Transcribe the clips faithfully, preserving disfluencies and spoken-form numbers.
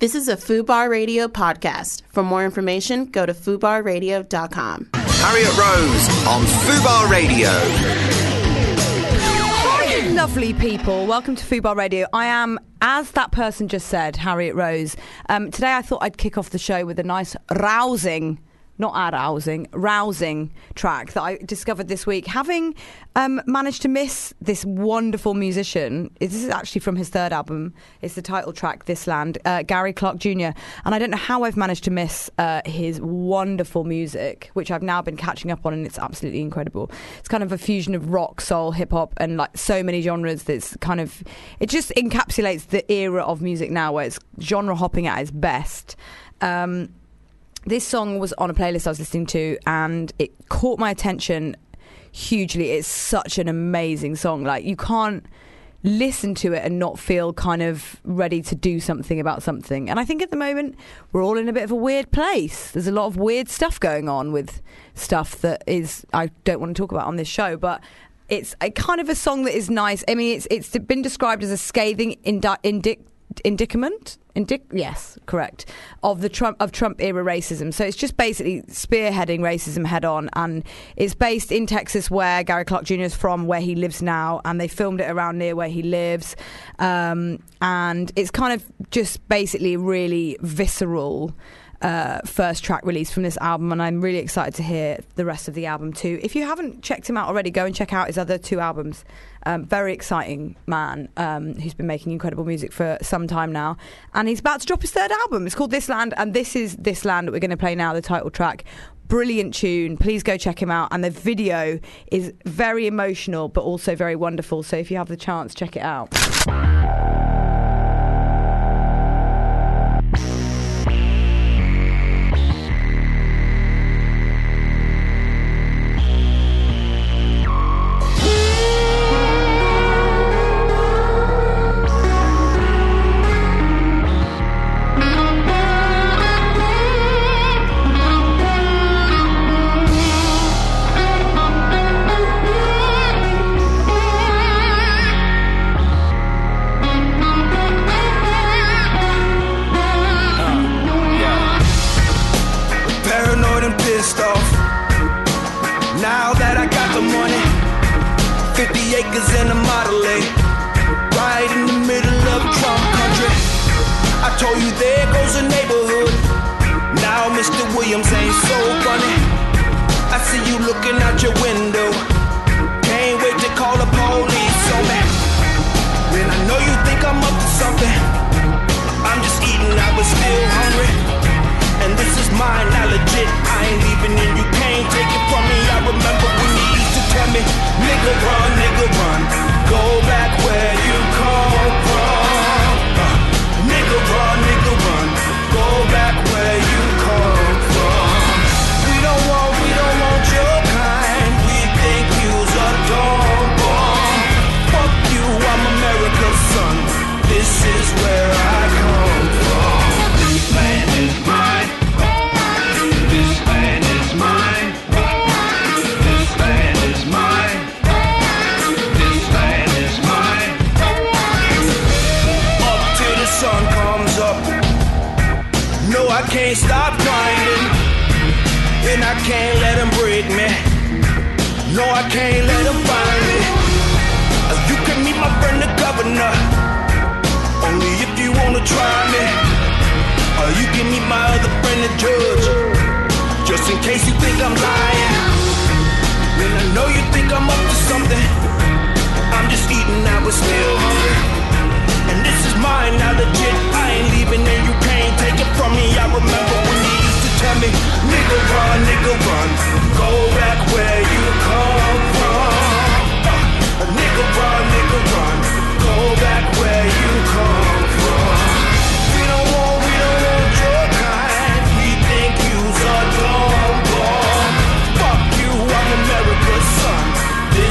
This is a FUBAR Radio podcast. For more information, go to fubar radio dot com. Harriet Rose on FUBAR Radio. Hi, lovely people. Welcome to FUBAR Radio. I am, as that person just said, Harriet Rose. Um, today I thought I'd kick off the show with a nice rousing... not arousing, rousing track that I discovered this week. Having um, managed to miss this wonderful musician, this is actually from his third album, it's the title track, This Land, uh, Gary Clark Junior And I don't know how I've managed to miss uh, his wonderful music, which I've now been catching up on, and it's absolutely incredible. It's kind of a fusion of rock, soul, hip-hop, and like so many genres that's kind of, it just encapsulates the era of music now where it's genre hopping at its best. Um... This song was on a playlist I was listening to, and it caught my attention hugely. It's such an amazing song. Like, you can't listen to it and not feel kind of ready to do something about something. And I think at the moment we're all in a bit of a weird place. There's a lot of weird stuff going on with stuff that is, I don't want to talk about on this show, but it's a kind of a song that is nice. I mean, it's it's been described as a scathing indi- indic indicament indic yes correct of the Trump of Trump era racism. So it's just basically spearheading racism head on, and it's based in Texas, where Gary Clark Junior is from, where he lives now, and they filmed it around near where he lives, um, and it's kind of just basically really visceral Uh, first track release from this album, and I'm really excited to hear the rest of the album too. If you haven't checked him out already, go and check out his other two albums. Um, very exciting man um, who's been making incredible music for some time now, and he's about to drop his third album. It's called This Land, and this is This Land that we're going to play now, the title track. Brilliant tune. Please go check him out, and the video is very emotional but also very wonderful, so if you have the chance, check it out.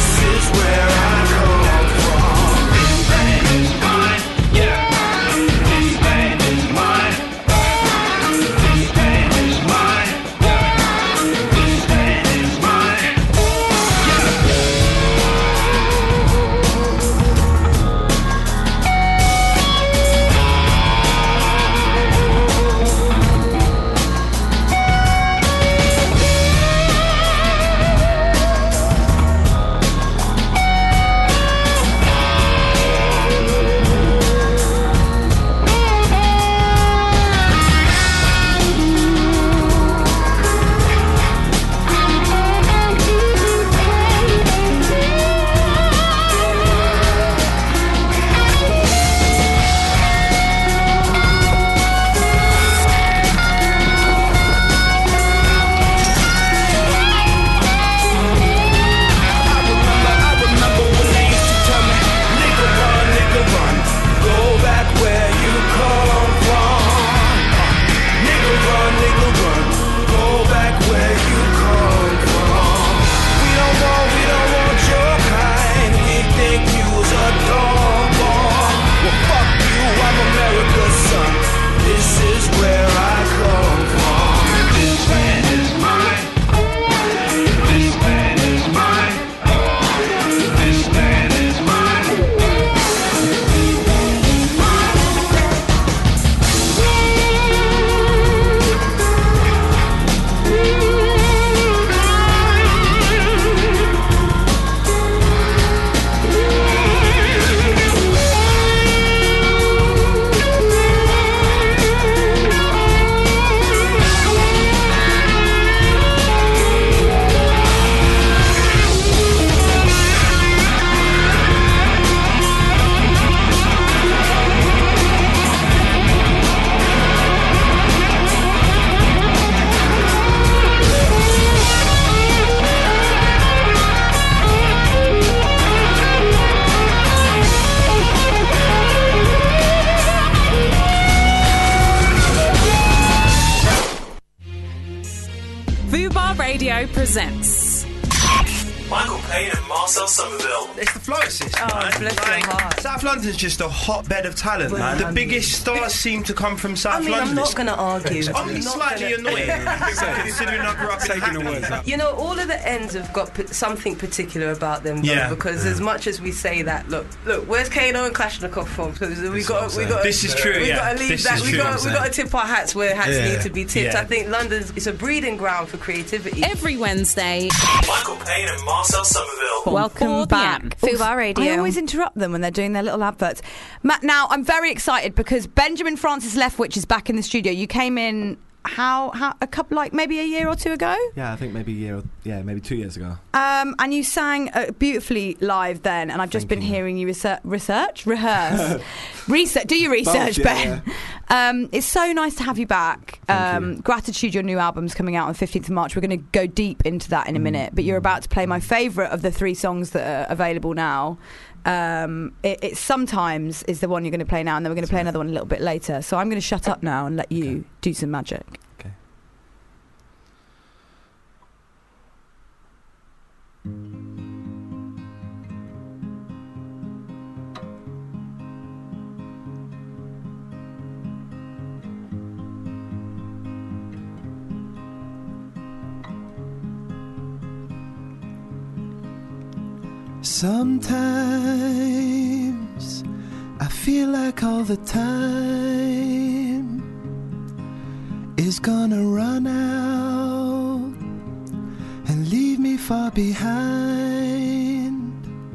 Where I come from. This land is mine, yeah. Fubar Radio presents Michael Payne and Marcel Somerville. It's the flow system, Oh, man. bless your heart. South London's just a hotbed of talent, man. The biggest stars seem to come from South I mean, London. I'm not going to argue. I'm I'm not slightly gonna- annoying, considering I grew up in Hackney. You know, all of the ends have got p- something particular about them, though, Yeah. because as much as we say that, look, look, where's Kano and Kalashnikov from? Because we got, we got, This is true, we yeah. got to leave This that. is We true, got, I'm we saying. got to tip our hats where hats Yeah. need to be tipped. Yeah. I think London's it's a breeding ground for creativity. every Wednesday. Michael Payne and Marcel Somerville. from Welcome four back. p.m. Fubar Radio. I always interrupt them when they're doing their little adverts. Matt, now I'm very excited because Benjamin Francis Leftwich is back in the studio. You came in how how a couple like maybe a year or two ago, Yeah, I think maybe a year, or, yeah, maybe two years ago. um, and you sang uh, beautifully live then. And I've just Thank been you. hearing you research, research, rehearse, research. Do your research, Both, yeah, Ben. Um, it's so nice to have you back. Thank Um, you. Gratitude, your new album's coming out on the fifteenth of March. We're going to go deep into that in a minute. But you're about to play my favourite of the three songs that are available now. Um, it, it sometimes is the one you're going to play now, and then we're going to play another one a little bit later. So I'm going to shut up now and let you do some magic. Okay. Sometimes I feel like all the time is gonna run out and leave me far behind.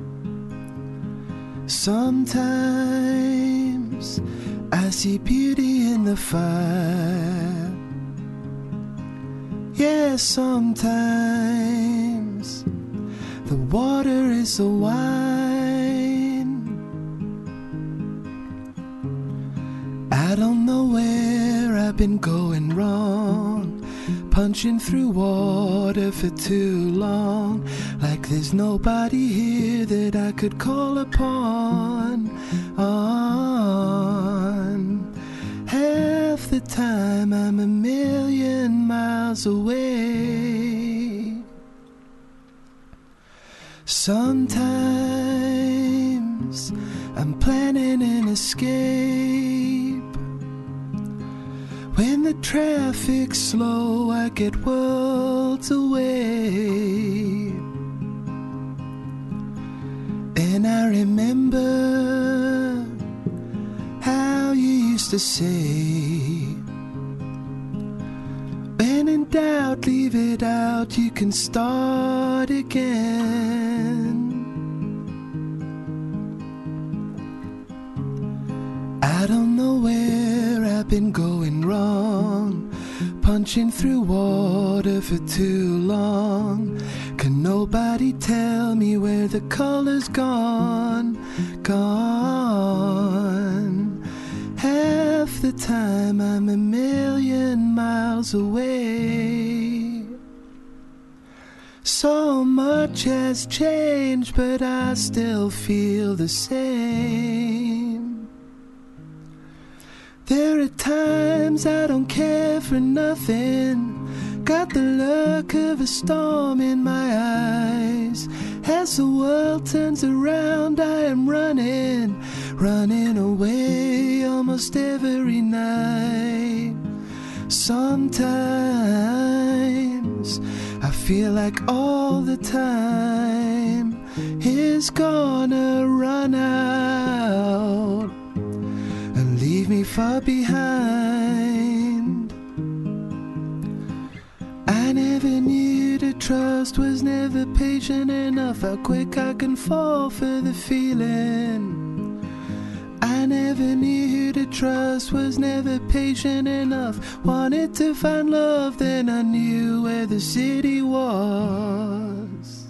Sometimes I see beauty in the fire. Yeah, sometimes the water is the wine. I don't know where I've been going wrong, punching through water for too long, like there's nobody here that I could call upon. On half the time I'm a million miles away. Sometimes I'm planning an escape. When the traffic's slow, I get worlds away. And I remember how you used to say, when in doubt, leave it out, you can start again. I don't know where I've been going wrong, punching through water for too long. Can nobody tell me where the color's gone, gone? Half the time I'm a million miles away. So much has changed, but I still feel the same. There are times I don't care for nothing. Got the look of a storm in my eyes. As the world turns around, I am running, running away almost every night. Sometimes I feel like all the time is gonna run out and leave me far behind. I never knew to trust, was never patient enough, how quick I can fall for the feeling. I never knew who to trust, was never patient enough, wanted to find love, then I knew where the city was.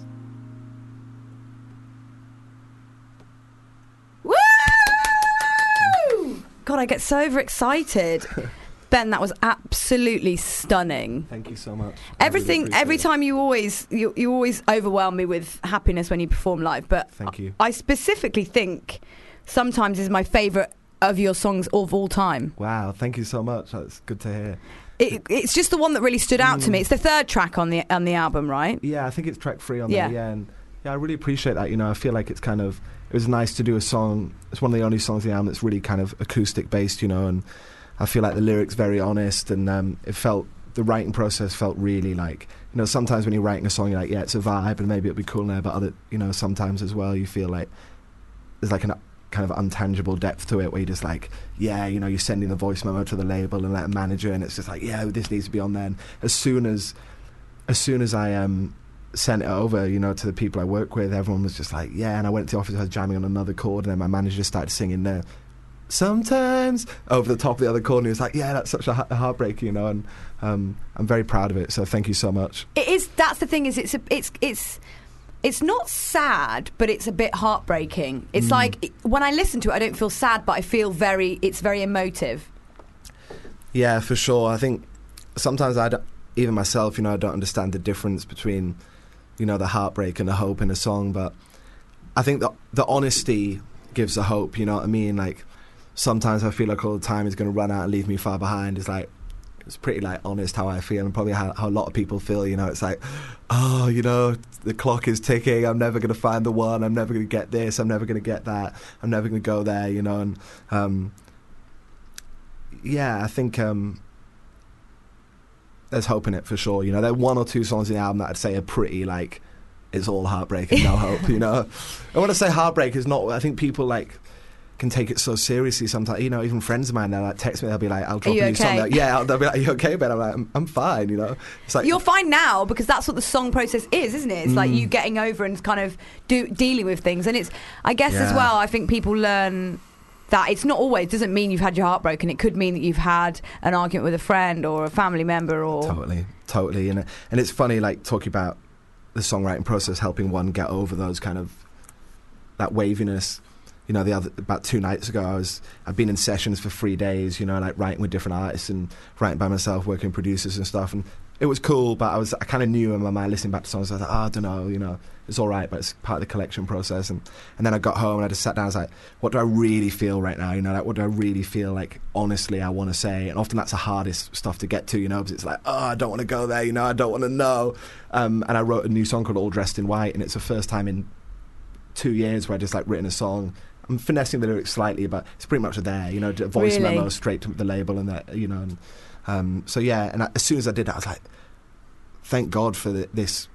Woo! God, I get so overexcited. Ben, that was absolutely stunning. Thank you so much. Everything, I really every appreciate time you always, you, you always overwhelm me with happiness when you perform live. But Thank you. I specifically think sometimes is my favourite of your songs of all time. Wow, thank you so much. That's good to hear. It, it's just the one that really stood out mm. to me. It's the third track on the on the album, right? Yeah, I think it's track three on yeah. there. Yeah, and yeah, I really appreciate that. You know, I feel like it's kind of it was nice to do a song. It's one of the only songs on the album that's really kind of acoustic based. You know, and I feel like the lyrics very honest, and um, it felt the writing process felt really like, you know, sometimes when you're writing a song, you're like, yeah, it's a vibe, and maybe it'll be cool now, but other, you know, sometimes as well, you feel like there's like an kind of untangible depth to it where you're just like, yeah, you know, you're sending the voice memo to the label and like a manager, and it's just like, yeah, this needs to be on there. And as soon as as soon as I um sent it over, you know, to the people I work with, everyone was just like, yeah. And I went to the office, I was jamming on another chord, and then my manager just started singing there sometimes over the top of the other chord, and he was like, yeah, that's such a, ha- a heartbreaker, you know. And um I'm very proud of it, so thank you so much. It is. That's the thing, is it's a, it's it's It's not sad, but it's a bit heartbreaking. It's mm. like, when I listen to it, I don't feel sad, but I feel very, it's very emotive. Yeah, for sure. I think sometimes I don't, even myself, you know, I don't understand the difference between, you know, the heartbreak and the hope in a song, but I think the, the honesty gives the hope, you know what I mean? Like, sometimes I feel like all the time is going to run out and leave me far behind. It's like, it's pretty like honest how I feel, and probably how, how a lot of people feel, you know. It's like, oh, you know, the clock is ticking, I'm never going to find the one, I'm never going to get this, I'm never going to get that, I'm never going to go there, you know. And um, yeah, I think um, there's hope in it for sure, you know. There are one or two songs in the album that I'd say are pretty like, it's all heartbreak and no hope, you know. And when I say heartbreak, is not, I think people like can take it so seriously sometimes, you know. Even friends of mine, they'll like text me, they'll be like, I'll drop a new okay? song, like, yeah, they'll be like, are you okay, Ben? I'm like, I'm, I'm fine, you know. It's like, you're fine now, because that's what the song process is, isn't it? It's mm. like you getting over and kind of do, dealing with things. And it's, I guess yeah. as well, I think people learn that it's not always, doesn't mean you've had your heart broken. It could mean that you've had an argument with a friend or a family member, or totally totally and and it's funny, like, talking about the songwriting process helping one get over those kind of, that waviness. You know, the other, about two nights ago, I was, I'd been in sessions for three days, you know, like writing with different artists and writing by myself, working with producers and stuff. And it was cool, but I was, I kind of knew in my mind, listening back to songs, I was like, oh, I don't know, you know, it's all right, but it's part of the collection process. And, and then I got home and I just sat down, I was like, what do I really feel right now? You know, like, what do I really feel like, honestly, I want to say? And often that's the hardest stuff to get to, you know, because it's like, oh, I don't want to go there, you know, I don't want to know. Um, and I wrote a new song called All Dressed in White, and it's the first time in two years where I just, like, written a song. I'm finessing the lyrics slightly, but it's pretty much there, you know, voice really? memo straight to the label and that, you know. And, um, so, yeah, and I, as soon as I did that, I was like, thank God for the, this,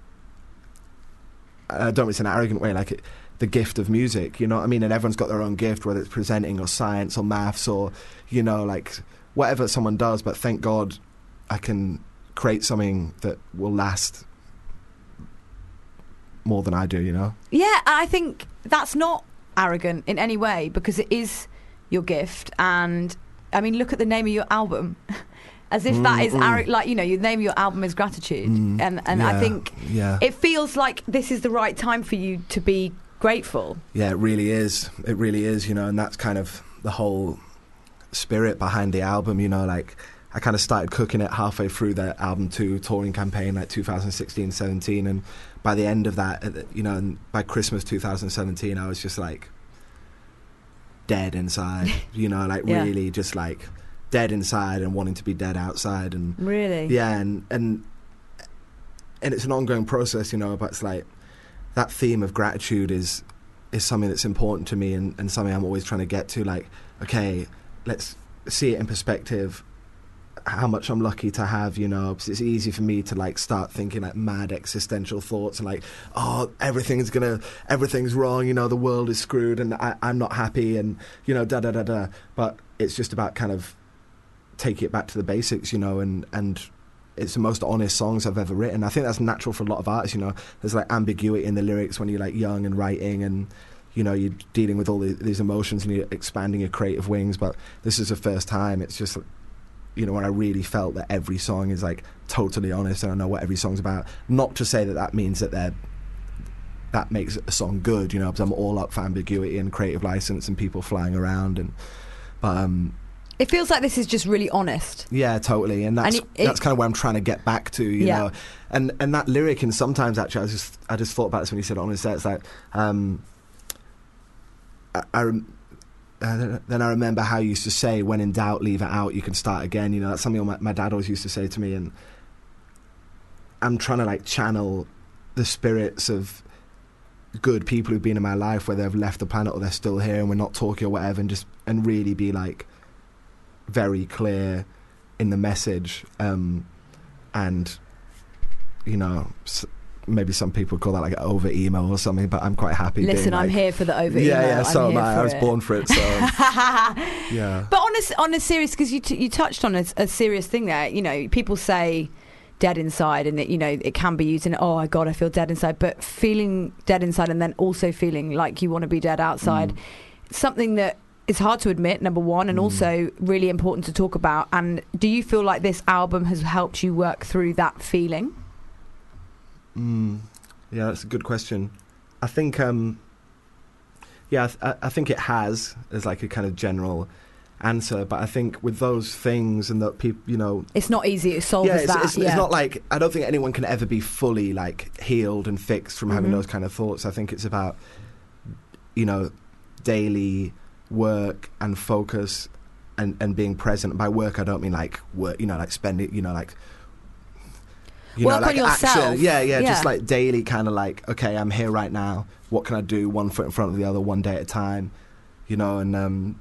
I don't mean it's in an arrogant way, like it, the gift of music, you know what I mean? And everyone's got their own gift, whether it's presenting or science or maths or, you know, like whatever someone does, but thank God I can create something that will last more than I do, you know? Yeah, I think that's not arrogant in any way, because it is your gift. And I mean, look at the name of your album. As if mm, that is mm. arrogant, like, you know, your name of your album is Gratitude. Mm, and and yeah, I think yeah. it feels like this is the right time for you to be grateful. Yeah, it really is. It really is, you know, and that's kind of the whole spirit behind the album, you know. Like, I kind of started cooking it halfway through the album two touring campaign, like two thousand sixteen seventeen, and by the end of that, you know, and by Christmas two thousand seventeen, I was just like dead inside, you know, like yeah. really just like dead inside and wanting to be dead outside. And really, yeah, and and and it's an ongoing process, you know. But it's like that theme of gratitude is is something that's important to me, and, and something I'm always trying to get to. Like, okay, let's see it in perspective, how much I'm lucky to have, you know, because it's easy for me to like start thinking like mad existential thoughts and like, oh, everything's gonna, everything's wrong, you know, the world is screwed and I, I'm not happy and, you know, da da da da. But it's just about kind of taking it back to the basics, you know, and, and it's the most honest songs I've ever written. I think that's natural for a lot of artists, you know. There's like ambiguity in the lyrics when you're like young and writing, and you know, you're dealing with all the, these emotions and you're expanding your creative wings. But this is the first time it's just, you know, when I really felt that every song is like totally honest and I know what every song's about. Not to say that that means that they're, that makes a song good, you know, because I'm all up for ambiguity and creative license and people flying around. And but um, it feels like this is just really honest. Yeah, totally, and that's and it, it, that's kind of where I'm trying to get back to, you yeah. know. And and that lyric, and sometimes actually, I was just I just thought about this when you said honest. It's like um, I, I uh, then I remember how you used to say, when in doubt, leave it out, you can start again. You know, that's something my, my dad always used to say to me, and I'm trying to like channel the spirits of good people who've been in my life, whether they've left the planet or they're still here and we're not talking or whatever, and just and really be like very clear in the message, um, and you know, s- maybe some people call that like over emo or something, but I'm quite happy. Listen, being, I'm like, here for the over yeah, emo. yeah. So I'm am here I. for I was it. born for it. So yeah. But on a, on a serious, because you t- you touched on a, a serious thing there. You know, people say dead inside, and that, you know, it can be used in, oh my god, I feel dead inside, but feeling dead inside and then also feeling like you want to be dead outside, Mm. something that is hard to admit, number one, and Mm. also really important to talk about. And do you feel like this album has helped you work through that feeling? Mm. Yeah, that's a good question. I think, um, yeah, I, th- I think it has, as like a kind of general answer. But I think with those things and that people, you know, It's not easy to solve yeah, as it's, that. it's, yeah. it's not like, I don't think anyone can ever be fully like healed and fixed from having Mhm. those kind of thoughts. I think it's about, you know, daily work and focus and, and being present. By work, I don't mean like work, you know, like spending, you know, like, you Work know, like on yourself. action. Yeah, yeah, Yeah. just like daily kind of like, okay, I'm here right now. What can I do? One foot in front of the other, one day at a time, you know, and um,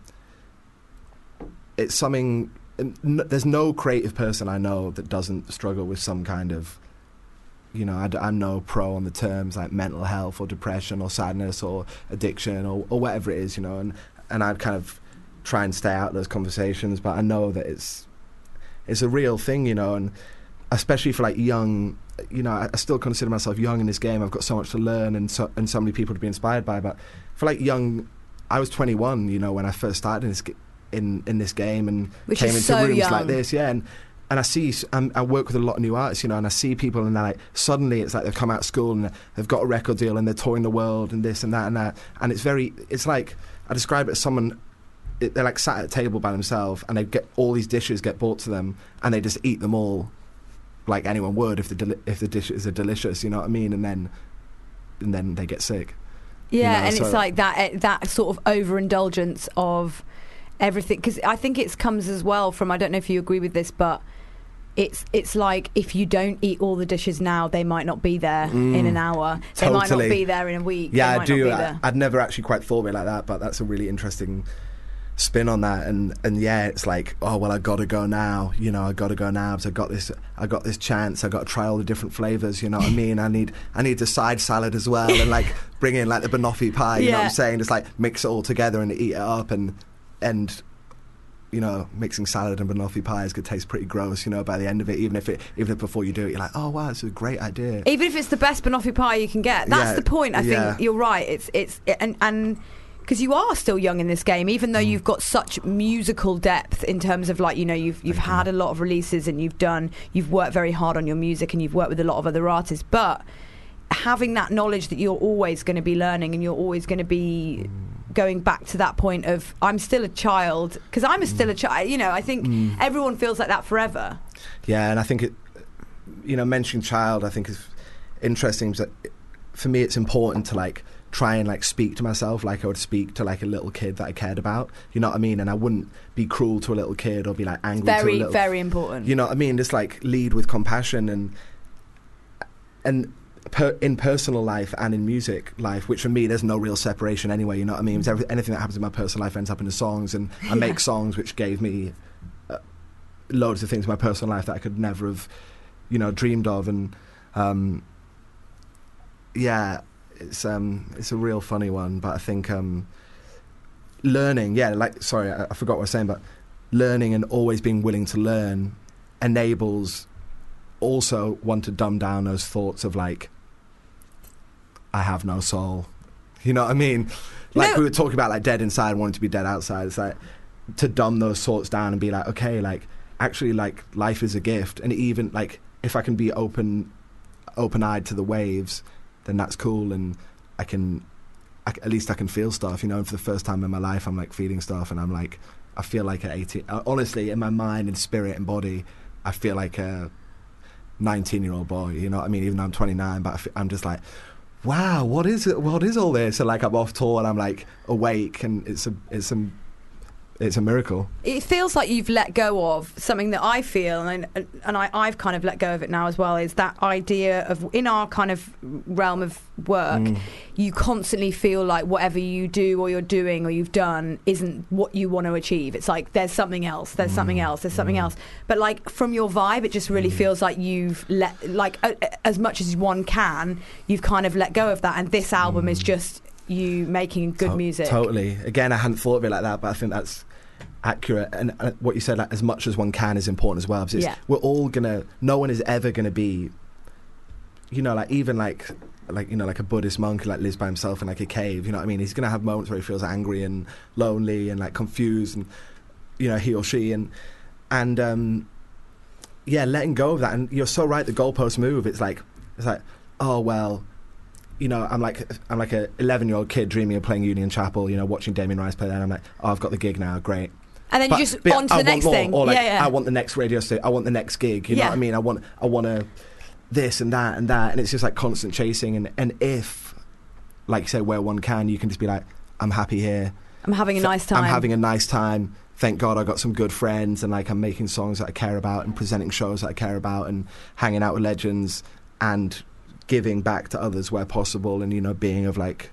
it's something, n- there's no creative person I know that doesn't struggle with some kind of, you know, I d- I'm no pro on the terms like mental health or depression or sadness or addiction or, or whatever it is, you know, and, and I'd kind of try and stay out of those conversations, but I know that it's it's a real thing, you know, and especially for like young, you know, I, I still consider myself young in this game. I've got so much to learn and so, and so many people to be inspired by, but for like young, I was twenty-one, you know, when I first started in this, g- in, in this game and Which came is into so rooms young. like this, yeah, and and I see, um, I work with a lot of new artists, you know, and I see people and they're like, suddenly it's like they've come out of school and they've got a record deal and they're touring the world and this and that and that, and it's very, it's like, I describe it as someone, it, they're like sat at a table by themselves and they get all these dishes get brought to them and they just eat them all like anyone would if the deli- if the dishes are delicious, you know what I mean, and then and then they get sick. Yeah, You know, and so- it's like that eh, that sort of overindulgence of everything, because I think it comes as well from, I don't know if you agree with this, but it's it's like if you don't eat all the dishes now, they might not be there Mm, in an hour. They might not totally. be there in a week. Yeah, they I might do. Not be I, there. I'd never actually quite thought of it like that, but that's a really interesting spin on that. And and yeah, it's like, oh well, I got to go now. You know, I got to go now because I got this. I got this chance. I got to try all the different flavors. You know what I mean? I need I need the side salad as well, and like bring in like the banoffee pie. You know what Yeah. I'm saying? Just like mix it all together and eat it up, and and. You know, mixing salad and banoffee pies could taste pretty gross, you know, by the end of it, even if it, even if before you do it, you're like, oh wow, it's a great idea. Even if it's the best banoffee pie you can get, that's Yeah, the point. I yeah. think you're right. It's it's and and because you are still young in this game, even Mm. though you've got such musical depth in terms of, like, you know, you've you've Thank you. had a lot of releases and you've done you've worked very hard on your music and you've worked with a lot of other artists, but having that knowledge that you're always going to be learning and you're always going to be going back to that point of, I'm still a child, because I'm a still a child, you know, I think Mm. everyone feels like that forever. Yeah, and I think it, you know, mentioning child, I think is interesting. Because for me, it's important to like try and like speak to myself like I would speak to like a little kid that I cared about. You know what I mean? And I wouldn't be cruel to a little kid or be like angry to a Very, little. very important. You know what I mean? Just like lead with compassion and and. Per, in personal life and in music life, which for me there's no real separation anyway, you know what I mean? It's every, anything that happens in my personal life ends up in the songs, and I make songs which gave me uh, loads of things in my personal life that I could never have, you know, dreamed of. And um, yeah, it's um, it's a real funny one, but I think um, learning, yeah, like sorry, I, I forgot what I was saying, but learning and always being willing to learn enables also one to dumb down those thoughts of like, I have no soul. You know what I mean? Like No. we were talking about like dead inside, wanting to be dead outside. It's like to dumb those thoughts down and be like, okay, like actually like life is a gift. And even like if I can be open, open-eyed to the waves, then that's cool. And I can, I, at least I can feel stuff, you know. And for the first time in my life, I'm like feeling stuff, and I'm like, I feel like at eighteen, uh, honestly, in my mind and spirit and body, I feel like a nineteen-year-old boy, you know what I mean? Even though I'm twenty-nine, but I f- I'm just like, wow, what is it? What is all this? And like I'm off tour and I'm like awake, and it's a, it's some it's a miracle. It feels like you've let go of something that I feel, and and I, I've kind of let go of it now as well, is that idea of, in our kind of realm of work, mm. you constantly feel like whatever you do or you're doing or you've done isn't what you want to achieve. It's like there's something else, there's mm. something else, there's something mm. else. But like from your vibe, it just really mm. feels like you've let, like uh, as much as one can, you've kind of let go of that, and this album mm. is just you making good to- music. Totally. Again, I hadn't thought of it like that, but I think that's accurate. And uh, what you said, like, as much as one can, is important as well. Because yeah. we're all gonna. No one is ever gonna be. You know, like even like, like you know, like a Buddhist monk who like lives by himself in like a cave. You know what I mean? He's gonna have moments where he feels angry and lonely and like confused, and you know, he or she, and and um, yeah, letting go of that. And you're so right. The goalposts move. It's like it's like, oh well. You know, I'm like I'm like a eleven year old kid dreaming of playing Union Chapel. You know, watching Damien Rice play there. And I'm like, oh, I've got the gig now, great. And then but, you just but on to I the next more, thing. Or like, yeah, yeah. I want the next radio station. I want the next gig. You yeah. know what I mean? I want I want to this and that and that, and it's just like constant chasing. And and if, like you say, where one can, you can just be like, I'm happy here. I'm having a nice time. I'm having a nice time. Thank God I got some good friends, and like I'm making songs that I care about, and presenting shows that I care about, and hanging out with legends, and giving back to others where possible, and you know, being of like,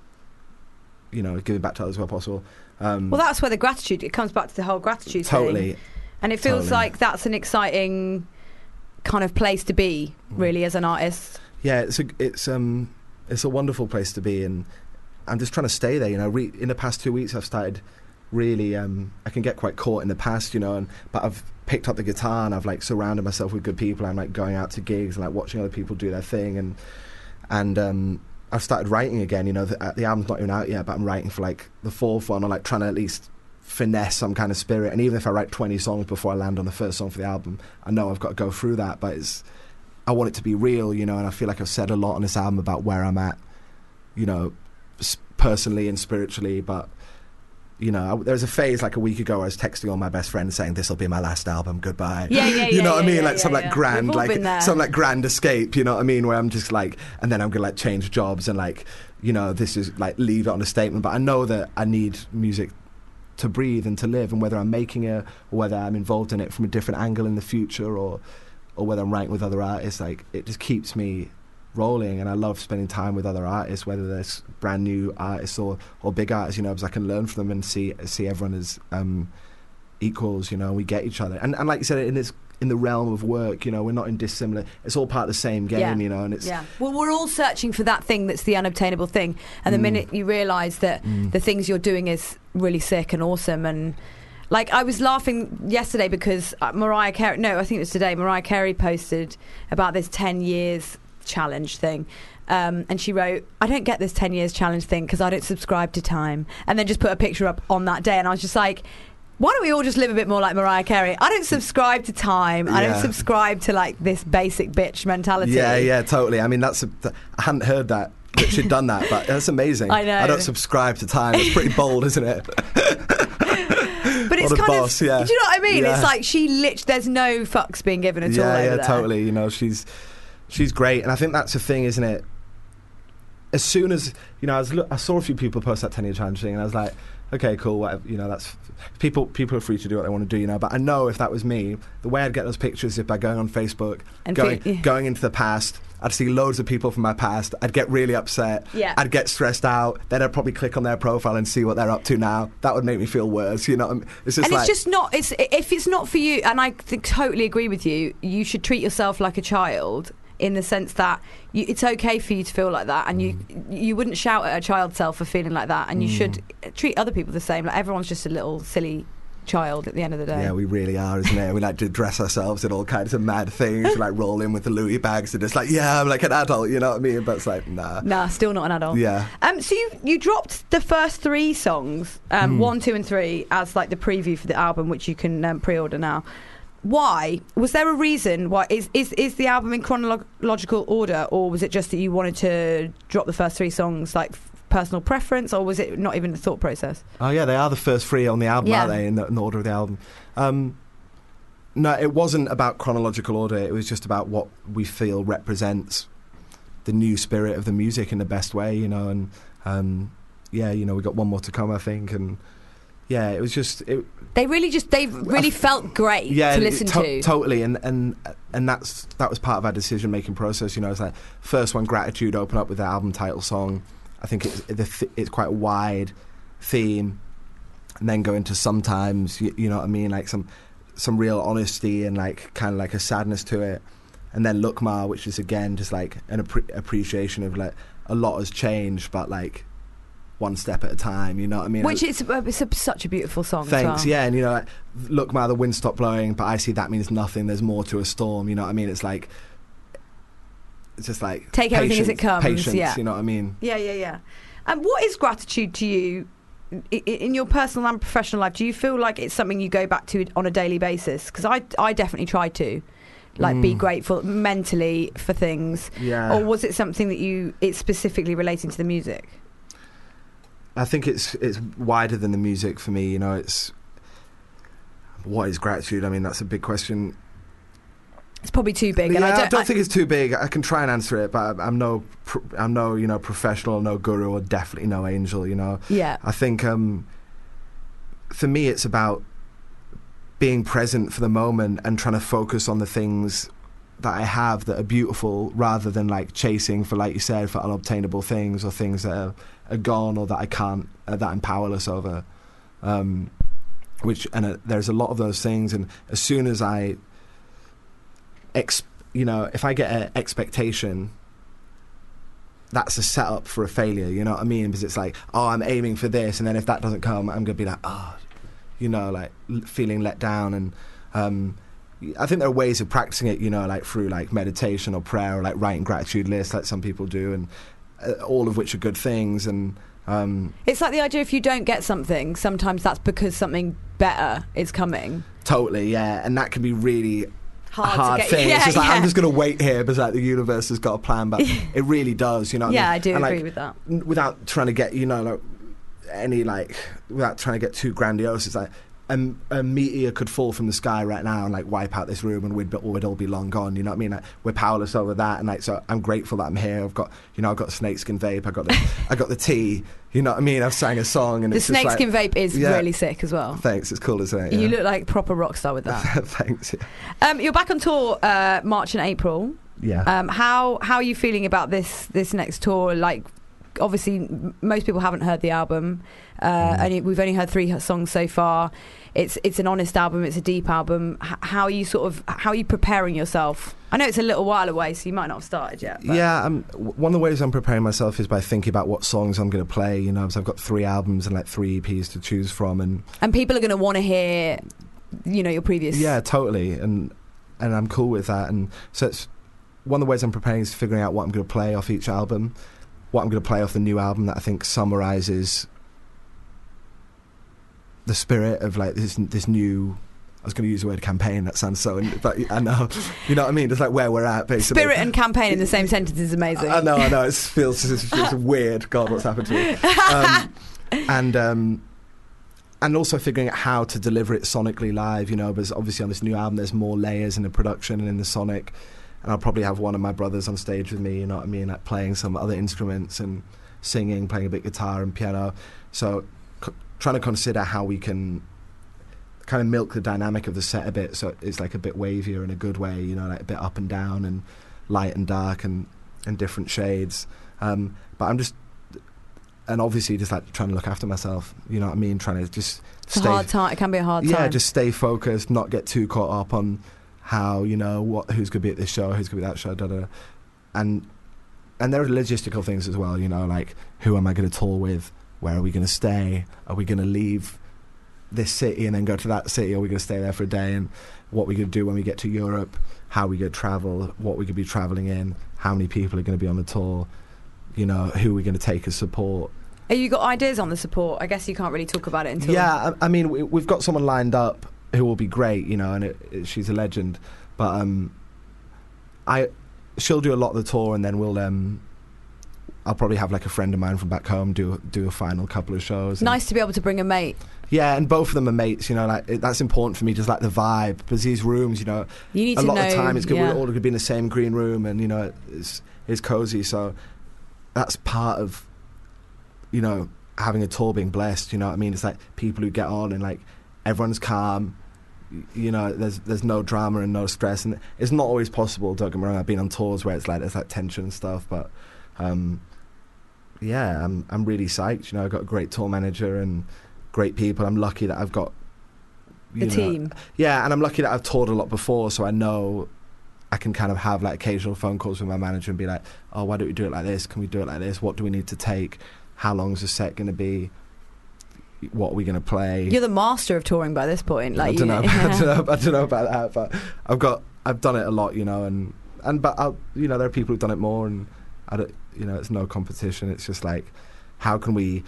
you know, giving back to others where possible. Um, well, that's where the gratitude, it comes back to the whole gratitude totally thing. And it feels totally. like that's an exciting kind of place to be, really, as an artist. Yeah, it's a it's um it's a wonderful place to be, and I'm just trying to stay there. You know, re- in the past two weeks, I've started really. Um, I can get quite caught in the past, you know, and but I've picked up the guitar and I've like surrounded myself with good people. I'm like going out to gigs and like watching other people do their thing, and and um, I've started writing again. You know, the, uh, the album's not even out yet, but I'm writing for like the fourth one, or like trying to at least finesse some kind of spirit. And even if I write twenty songs before I land on the first song for the album, I know I've got to go through that, but it's I want it to be real, you know. And I feel like I've said a lot on this album about where I'm at, you know, personally and spiritually. But you know, I, there was a phase like a week ago where I was texting all my best friends saying, "This will be my last album, goodbye." Yeah, yeah, you yeah, know yeah, what I mean? yeah, Like yeah, some yeah. like grand, We've all been there. like some like grand escape. You know what I mean? Where I'm just like, and then I'm gonna like change jobs and like, you know, this is like leave it on a statement. But I know that I need music to breathe and to live, and whether I'm making it or whether I'm involved in it from a different angle in the future, or or whether I'm writing with other artists, like it just keeps me rolling. And I love spending time with other artists, whether they're brand new artists or or big artists, you know, because I can learn from them and see see everyone as um, equals, you know. We get each other, and and like you said, in this in the realm of work, you know, we're not in dissimilar. It's all part of the same game, yeah. you know. And it's yeah. Well, we're all searching for that thing that's the unobtainable thing, and the Mm. minute you realise that Mm. the things you're doing is really sick and awesome, and like I was laughing yesterday because Mariah Carey, no, I think it was today, Mariah Carey posted about this ten years challenge thing. Um, and she wrote, I don't get this ten years challenge thing because I don't subscribe to Time. And then just put a picture up on that day. And I was just like, why don't we all just live a bit more like Mariah Carey? I don't subscribe to Time. I Yeah. don't subscribe to like this basic bitch mentality. Yeah, yeah, totally. I mean, that's a, th- I hadn't heard that, that she'd done that, but that's amazing. I know. I don't subscribe to Time. It's pretty bold, isn't it? But it's What a kind boss, of, yeah. do you know what I mean? Yeah. It's like she lit. There's no fucks being given at all Yeah, over yeah, there. totally. You know, she's she's great, and I think that's the thing, isn't it? As soon as you know, I was look, I saw a few people post that ten year challenge thing, and I was like, okay, cool, whatever. You know, that's people. People are free to do what they want to do, you know. But I know if that was me, the way I'd get those pictures is by going on Facebook, And going fe- yeah. going into the past. I'd see loads of people from my past. I'd get really upset. Yeah. I'd get stressed out. Then I'd probably click on their profile and see what they're up to now. That would make me feel worse. You know, what I mean? It's just and like, it's just not. It's if it's not for you, and I th- totally agree with you. You should treat yourself like a child in the sense that you, it's okay for you to feel like that, and you you wouldn't shout at a child self for feeling like that, and you Mm. should treat other people the same. Like everyone's just a little silly child at the end of the day. Yeah, we really are, isn't it? We like to dress ourselves in all kinds of mad things. We like roll in with the Louis bags and just like, yeah, I'm like an adult, you know what I mean? But it's like, nah. Nah, still not an adult. Yeah. Um. So you you dropped the first three songs, um, Mm. one, two, and three, as like the preview for the album, which you can um, pre-order now. Why? Was there a reason why? Is is is the album in chronological order, or was it just that you wanted to drop the first three songs, like f- personal preference, or was it not even the thought process? Oh, yeah, they are the first three on the album, Yeah. aren't they, in the, in the order of the album? Um, no, it wasn't about chronological order. It was just about what we feel represents the new spirit of the music in the best way, you know. And, um, yeah, you know, we got one more to come, I think, and yeah, it was just it, They really just they really felt great yeah, to listen to- to. Totally, and and and that's that was part of our decision making process. You know, it's like first one, Gratitude, open up with the album title song. I think it's the th- it's quite a wide theme, and then go into Sometimes. You, you know what I mean, like some some real honesty and like kind of like a sadness to it, and then Look Ma, which is again just like an appre- appreciation of like a lot has changed, but like one step at a time, you know what I mean? Which is uh, it's a, such a beautiful song. Thanks, as well. yeah, and you know, like, Look Ma, the wind stopped blowing, but I see that means nothing. There's more to a storm, you know what I mean? It's like, it's just like Take everything as it patience, comes, Patience, yeah. you know what I mean? Yeah, yeah, yeah. And what is gratitude to you i- i- in your personal and professional life? Do you feel like it's something you go back to on a daily basis? Because I, I definitely try to, like, be Mm. grateful mentally for things. Yeah. Or was it something that you it's specifically relating to the music? I think it's it's wider than the music for me. You know, it's what is gratitude? I mean, that's a big question. It's probably too big. Yeah, and I I don't, don't, I- think it's too big. I can try and answer it, but I'm no, pr- I'm no, you know, professional, no guru, or definitely no angel. You know. Yeah. I think um, for me, it's about being present for the moment and trying to focus on the things that I have that are beautiful, rather than like chasing for, like you said, for unobtainable things or things that are, are gone or that I can't, uh, that I'm powerless over. Um, which and uh, there's a lot of those things, and as soon as I, ex- you know, if I get an expectation, that's a setup for a failure. You know what I mean? Because it's like, oh, I'm aiming for this, and then if that doesn't come, I'm gonna be like, oh, you know, like l- feeling let down. And um, I think there are ways of practicing it, you know, like through like meditation or prayer or like writing gratitude lists, like some people do, and uh, all of which are good things. And um, It's like the idea if you don't get something, sometimes that's because something better is coming. totally, yeah, and that can be really Hard a to hard get- thing. yeah, It's just like, yeah. I'm just going to wait here because like the universe has got a plan, but it really does, you know what Yeah, I mean? I do And, agree like, with that. n- without trying to get, you know, like any like, without trying to get too grandiose, it's like a, a meteor could fall from the sky right now and like wipe out this room, and we'd, be- we'd all be long gone, you know what I mean? Like, we're powerless over that, and like, so I'm grateful that I'm here. I've got, you know, I've got snakeskin vape, I got the, I got the tea, you know what I mean? I've sang a song, and The it's just like, snakeskin vape is yeah. really sick as well. Thanks, it's cool, isn't it? You Yeah. look like proper rock star with that. Thanks. Yeah. Um, you're back on tour uh, March and April. Yeah. Um, how how are you feeling about this this next tour? Like, obviously, m- most people haven't heard the album. Uh, Mm. only, we've only heard three songs so far. It's it's an honest album. It's a deep album. H- how are you sort of how are you preparing yourself? I know it's a little while away, so you might not have started yet. But. Yeah, um, w- one of the ways I'm preparing myself is by thinking about what songs I'm going to play. You know, so I've got three albums and like three E Ps to choose from, and And people are going to want to hear, you know, your previous. yeah, totally, and and I'm cool with that. And so it's one of the ways I'm preparing is figuring out what I'm going to play off each album, what I'm going to play off the new album that I think summarizes the spirit of like this this new. I was going to use the word campaign. That sounds so, but I know, you know what I mean. It's like where we're at, basically. Spirit and campaign in the same sentence is amazing. I know, I know. It feels it's, it's weird. God, what's happened to me? Um, and um, and also figuring out how to deliver it sonically live. You know, because obviously on this new album, there's more layers in the production and in the sonic. And I'll probably have one of my brothers on stage with me. You know what I mean? Like playing some other instruments and singing, playing a bit guitar and piano. So c- trying to consider how we can kind of milk the dynamic of the set a bit, so it's like a bit wavier in a good way, you know, like a bit up and down and light and dark and, and different shades. Um, but I'm just, and obviously just like trying to look after myself, you know what I mean? Trying to just It's stay. a hard time. It can be a hard time. Yeah, just stay focused, not get too caught up on how, you know, what who's going to be at this show, who's going to be at that show, da da. And and there are logistical things as well, you know, like who am I going to tour with? Where are we going to stay? Are we going to leave this city and then go to that city? Or are we going to stay there for a day? And what are we going to do when we get to Europe? How are we going to travel? What we could be travelling in? How many people are going to be on the tour? You know, who are we going to take as support? Have you got ideas on the support? I guess you can't really talk about it until. Yeah, I, I mean, we, we've got someone lined up who will be great, you know, and it, it, she's a legend. But um, I, she'll do a lot of the tour, and then we'll. Um, I'll probably have like a friend of mine from back home do do a final couple of shows. And, Nice to be able to bring a mate. yeah, and both of them are mates, you know. Like it, that's important for me, just like the vibe, because these rooms, you know, You need a to lot know. of the time it's good. yeah. We're all going to be in the same green room, and you know, it's it's cozy. So that's part of, you know, having a tour being blessed, you know what I mean? It's like people who get on and like everyone's calm, y- you know, there's there's no drama and no stress, and it's not always possible, don't get me wrong. I've been on tours where it's like there's like tension and stuff, but um, yeah, I'm I'm really psyched, you know. I've got a great tour manager and great people. I'm lucky that I've got you The know, team. Yeah, and I'm lucky that I've toured a lot before, so I know I can kind of have like occasional phone calls with my manager and be like, oh, why don't we do it like this? Can we do it like this? What do we need to take? How long is the set going to be? What are we going to play? You're the master of touring by this point. Like I don't you, know. I don't know. I don't know about that, but I've got I've done it a lot, you know, and and but I'll, you know, there are people who've done it more, and I don't, you know, it's no competition. It's just like, how can we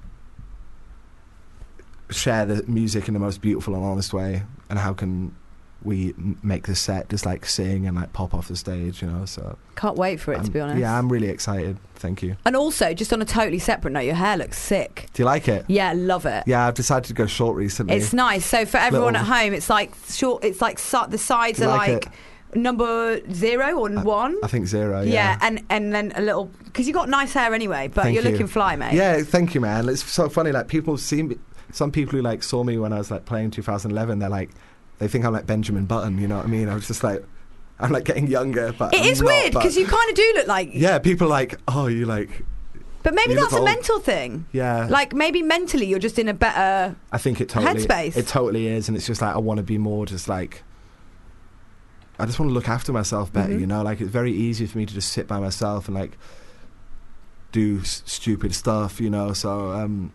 share the music in the most beautiful and honest way, and how can we m- make the set just like sing and like pop off the stage, you know? So Can't wait for it, I'm, to be honest. Yeah, I'm really excited. Thank you. And also, just on a totally separate note, your hair looks sick. Do you like it? Yeah, love it. Yeah, I've decided to go short recently. It's nice. So for everyone Little- at home, it's like short. It's like si- the sides Do you are like like it? number zero or one. I think zero. Yeah. yeah, and and then a little because you got nice hair anyway, but Thank you're you. looking fly, mate. Yeah, thank you, man. It's so funny. Like people see me. Some people who like saw me when I was like playing two thousand eleven, they're like, they think I'm like Benjamin Button. You know what I mean? I was just like, I'm like getting younger, but It I'm is not, weird but- because you kind of do look like. Yeah, people are like, oh, you like. But maybe you look that's a old. mental thing. Yeah. Like maybe mentally you're just in a better. I think it totally. Headspace. It totally is, and it's just like I want to be more just like. I just want to look after myself better, Mhm. you know. Like it's very easy for me to just sit by myself and like do s- stupid stuff, you know. So, um,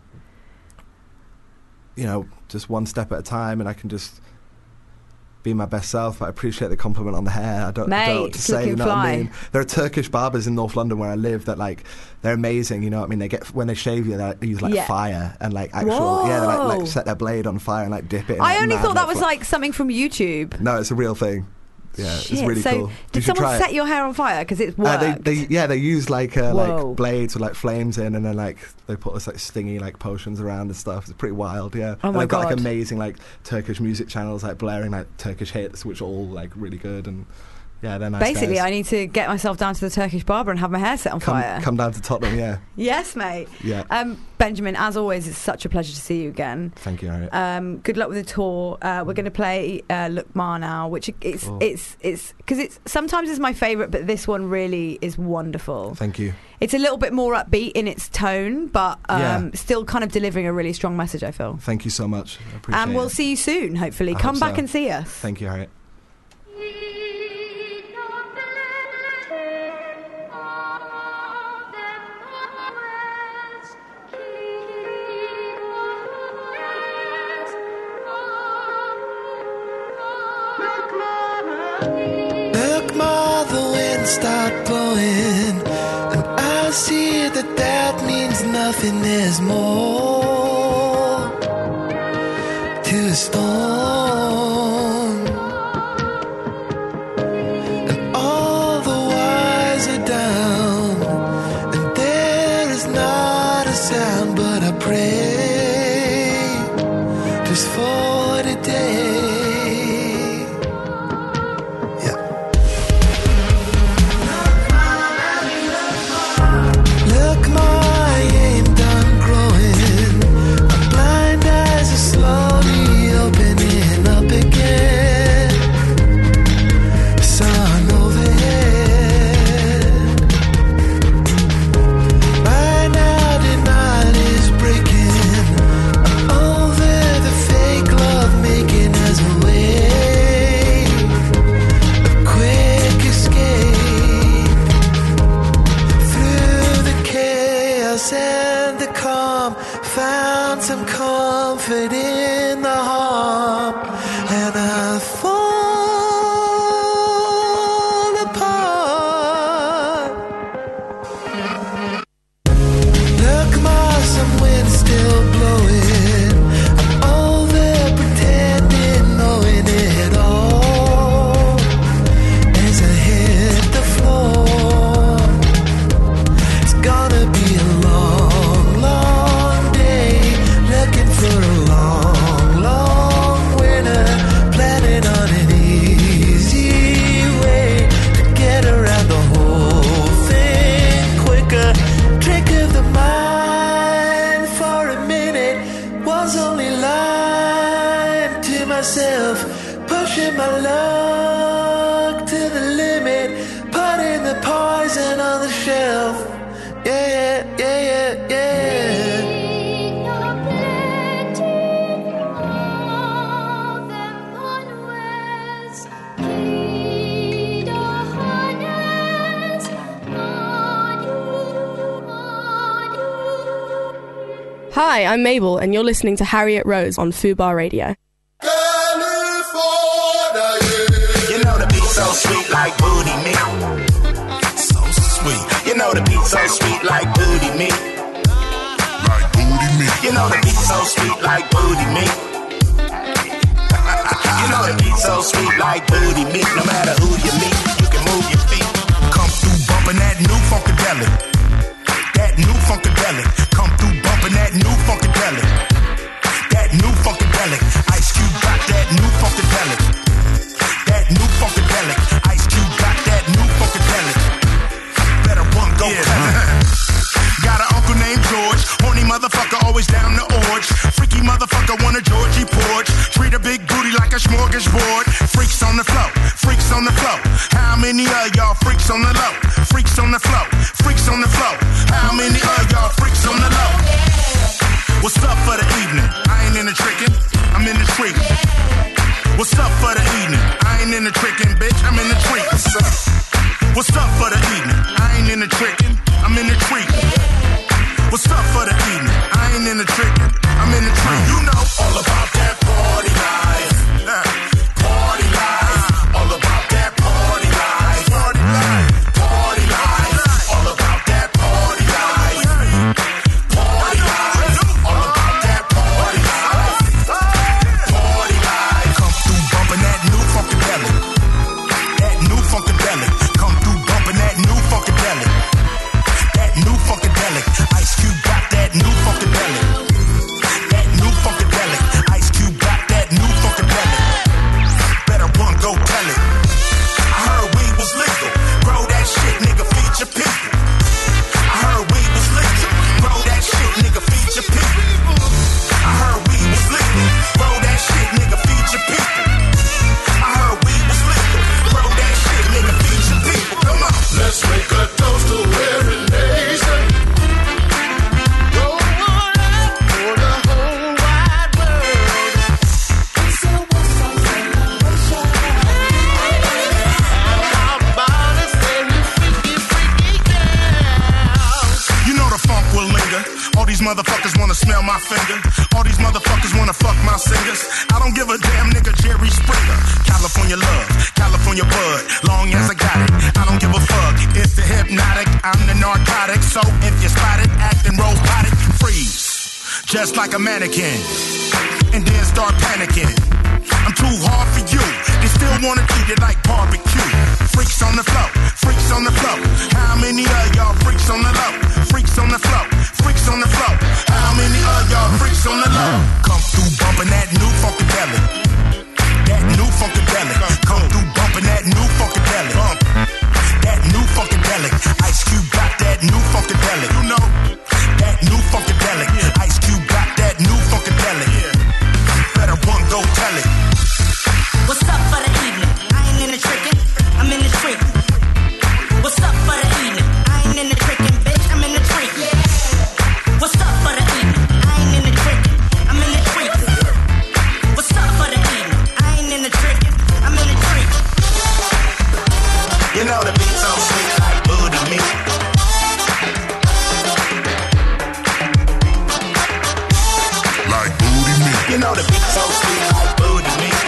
you know, just one step at a time, and I can just be my best self. But I appreciate the compliment on the hair. I don't, I don't know what Mate, to it's say. You looking know what I fly. mean? There are Turkish barbers in North London where I live that like they're amazing. You know what I mean? They get when they shave you, they use like Yeah. fire and like actual yeah, they like, Whoa. like set their blade on fire and like dip it. In, I like, only mad thought that red was fl- like something from YouTube. No, it's a real thing. Yeah, Shit. it's really so cool. You did should someone try it. set your hair on fire because it's Uh, worked? they, they, yeah, they use like uh, Whoa. like blades with like flames in, and then like they put us like stingy like potions around and stuff. It's pretty wild, yeah. Oh and my they've got like God. amazing like Turkish music channels like blaring like Turkish hits, which are all like really good, and yeah, they're nice Basically, guys. I need to get myself down to the Turkish barber and have my hair set on come fire. come down to Tottenham, yeah, Yes, mate. yeah. Um, Benjamin, as always, it's such a pleasure to see you again. Thank you, Harriet. Um, good luck with the tour. Uh, we're going to play uh, Look Ma now, which it's Cool. it's it's because it's sometimes it's my favourite, but this one really is wonderful. Thank you. It's a little bit more upbeat in its tone, but um, Yeah. still kind of delivering a really strong message, I feel. Thank you so much. I appreciate And we'll it. see you soon, hopefully. I Come hope back so. and see us. Thank you, Harriet. Look, Ma, the wind stopped blowing, and I see that that means nothing. There's more to a storm, and all the wires are down, and there is not a sound. But I pray just for today. Look, Ma, I ain't done growing. Hi, I'm Mabel, and you're listening to Harriet Rose on Fubar Radio. You know the beat so sweet like booty meat. So sweet. You know the beat so sweet like booty meat. Like booty meat. You know the beat so sweet like booty meat. You know the beat so sweet like booty meat. No matter who you meet, you can move your feet. Come through bumping that new funkadelic. That new funkadelic. Come through bumping that new funkadelic. That new funkadelic. Ice Cube got that new funkadelic. That new funkadelic. Ice Cube got that new funkadelic. Better one go yeah. tell it. Got an uncle named George. Horny motherfucker always down the orge. Freaky motherfucker want a Georgie porch. Treat a big booty like a smorgasbord. Freaks on the flow. Freaks on the flow. How many of y'all freaks on the low? Freaks on the flow. Freaks on the flow. How many of y'all freaks on the low? What's up for the evening? I ain't in the trickin', I'm in the treat. What's up for the evening? I ain't in the trickin', bitch, I'm in the treat. What's up for the evening? I ain't in the trickin', I'm in the treat. What's up for the evening? I ain't in the trickin', I'm in the treat. You know all about that party life. Party life. All about that party life. Party life. Party life. All about that party life. Party life. All about that party life. Party life. Come through bumping that new funkadelic. That new funkadelic. Come through bumping that new funkadelic. That new funkadelic. Ice Cube got that new funkadelic. That new funkadelic. Ice Cube got that new funkadelic. Better one go tell it. I heard weed was legal. Grow that shit, nigga, feed your people. I heard weed was legal. Grow that shit, nigga, feed your people. I heard weed was legal. Grow that shit, nigga, feed your people. I heard weed was legal. Grow that shit, nigga, feed your people. Come on. Let's make a toast to every nation. Go on up for the whole wide world. So what's on celebration? How about us and you freaky, freaky girls? You know the funk will linger. All these motherfuckers wanna smell my finger. All these motherfuckers wanna fuck my singers. I don't give a damn, nigga, Jerry Springer. California love, California bud. Long as I got it, I don't give a fuck. It's the hypnotic, I'm the narcotic. So if you spot it, acting robotic, freeze. Just like a mannequin. And then start panicking. I'm too hard for you. They still wanna treat it like barbecue. Freaks on the flow, freaks on the flow. How many of y'all freaks on the low? Freaks on the flow, freaks on the flow. How many of y'all freaks on the low? Come through bumping that new funkadelic. That new funkadelic. Come through bumping that new funkadelic. Bump. That new funkadelic. Ice Cube got that new funkadelic. You know that new funkadelic. Ice Cube got that new funkadelic. Better one go tell it. What's up for the evening? I ain't in the trickin', I'm in the treat. What's up for the evening? I ain't in the trickin', bitch, I'm in the treat. What's up for the evening? I ain't in the trickin', I'm in the treat. What's up for the evening? I ain't in the trickin', I'm in the treat. You know the beat so sweet like booty meat. Like booty meat. You know the beat so sweet like booty meat.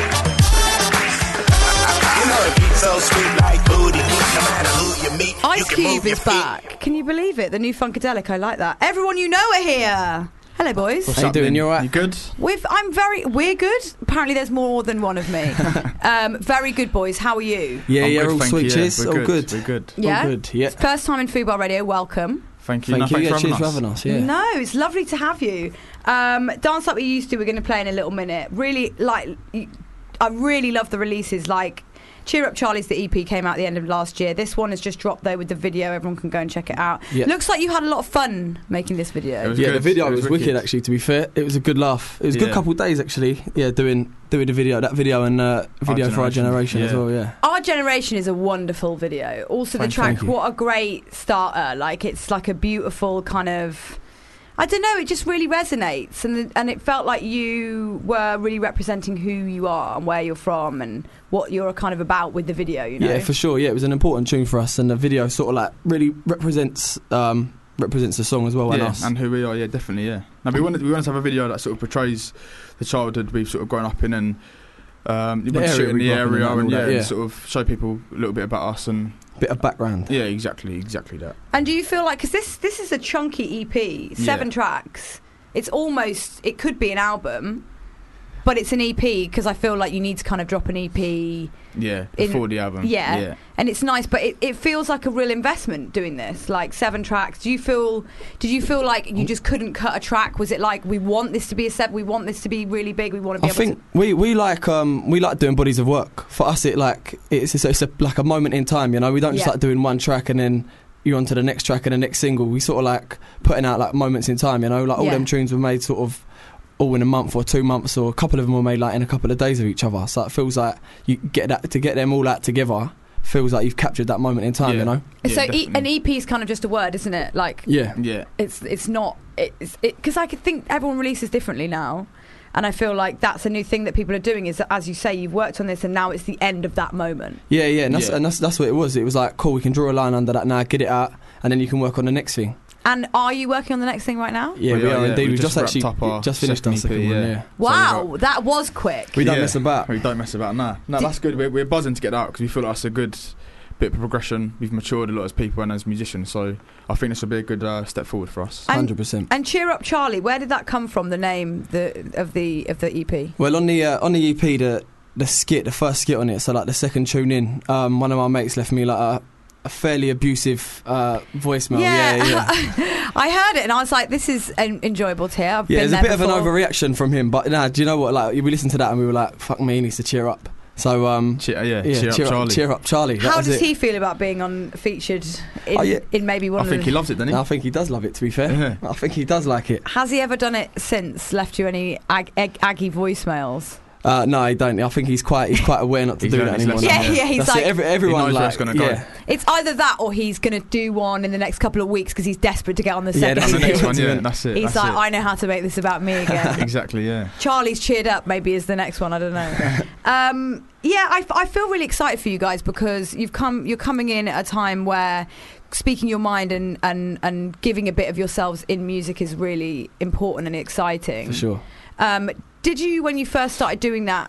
You know the beat so sweet like booty meat. No matter who you meet, you Ice can Cube move your is feet. back. Can you believe it? The new Funkadelic. I like that. Everyone you know are here. Hello, boys. What's How you doing? You all right? You good? We've, I'm very. We're good. Apparently, there's more than one of me. um, very good, boys. How are you? Yeah, I'm yeah, good, all thank switches. you. Yeah, all we're good. good. We're good. Yeah. All good. Yeah. First time in Fubar Radio. Welcome. Thank you. Thank no, you. thanks Yeah, for cheers for having having us. us. Yeah. No, it's lovely to have you. Um, Dance Like We Used To. We're going to play in a little minute. Really, like, I really love the releases. Like, Cheer Up Charlie's, the E P, came out at the end of last year. This one has just dropped though with the video. Everyone can go and check it out. Yeah. Looks like you had a lot of fun making this video. It was Yeah, good. the video It was, was wicked. wicked. Actually, to be fair, it was a good laugh. It was a good Yeah. couple of days actually. Yeah, doing doing the video, that video, and uh, video for our generation yeah. as well. Yeah. Our Generation is a wonderful video. Also, the Thank- track, thank you. what a great starter. Like, it's like a beautiful kind of, I don't know, it just really resonates. And and it felt like you were really representing who you are and where you're from and what you're kind of about with the video, you know? Yeah, for sure. Yeah, it was an important tune for us, and the video sort of like really represents um, represents the song as well, and yeah, us. and who we are. Yeah, definitely. Yeah. Now we wanted we wanted to have a video that sort of portrays the childhood we've sort of grown up in, and um, you The want to area shoot in we the grew up in area, and and, all yeah, that, yeah. and sort of show people a little bit about us and bit of background. Yeah, exactly, exactly that. And do you feel like, because this this is a chunky E P, seven Yeah. tracks, it's almost, it could be an album, but it's an E P because I feel like you need to kind of drop an E P. Yeah, in- before the album. Yeah. yeah. And it's nice, but it, it feels like a real investment doing this, like seven tracks. Do you feel, did you feel like you just couldn't cut a track? Was it like, we want this to be a seven, we want this to be really big, we want to be I able think to... we, we like um we like doing bodies of work. For us, it like it's it's, it's a, like a moment in time. You know, we don't just Yeah. like doing one track and then you're on to the next track and the next single. We sort of like putting out like moments in time. You know, like all Yeah. them tunes were made sort of all in a month or two months, or a couple of them were made like in a couple of days of each other. So it feels like you get that to get them all out together. Feels like you've captured that moment in time. Yeah. You know. So e- an E P is kind of just a word, isn't it? Like, Yeah. Yeah. it's it's not it's because I could think everyone releases differently now, and I feel like that's a new thing that people are doing. Is that, as you say, you've worked on this, and now it's the end of that moment. Yeah, yeah, and that's Yeah. and that's that's what it was. It was like, cool, we can draw a line under that now, get it out, and then you can work on the next thing. And are you working on the next thing right now? Yeah, We we, are, are yeah. indeed. We We just just, actually wrapped up our just finished our second second E P, one. yeah. Yeah. Wow, that was quick. We don't Yeah. mess about. We don't mess about. Nah, no, that's good. We're, we're buzzing to get that out because we feel like that's a good bit of progression. We've matured a lot as people and as musicians, so I think this will be a good uh, step forward for us. And- Hundred percent. And Cheer Up Charlie, where did that come from? The name the of the of the E P. Well, on the uh, on the E P, the the skit, the first skit on it, so like the second tune in, um, one of my mates left me like a, a fairly abusive uh, voicemail. Yeah, yeah. I heard it and I was like, this is en- enjoyable to hear. I've Yeah, been there's a there bit before. of an overreaction from him, but nah, do you know what? Like, we listened to that and we were like, "Fuck me, he needs to cheer up." So, um, Cheer, yeah, yeah, cheer, up, Charlie. cheer up, Charlie. That How was does it. he feel about being on featured in, Oh, yeah. in maybe one I of think the... he loves it, doesn't he? I think he does love it. To be fair, Yeah. I think he does like it. Has he ever done it since? Left you any ag- ag- aggy voicemails? Uh, no, he don't. I think he's quite he's quite aware not to He's do learned that his anymore. lesson, now. Yeah, yeah, he's That's like- it. Every, everyone's knows where like, it's gonna go. yeah. It's either that or he's going to do one in the next couple of weeks because he's desperate to get on the Yeah, second. that's And the it. next one, yeah, that's it. He's that's like, it. I know how to make this about me again. Exactly, yeah. Charlie's Cheered Up maybe is the next one. I don't know. um, yeah, I, I feel really excited for you guys because you've come. You're coming in at a time where speaking your mind and, and, and giving a bit of yourselves in music is really important and exciting. For sure. Um, did you, when you first started doing that,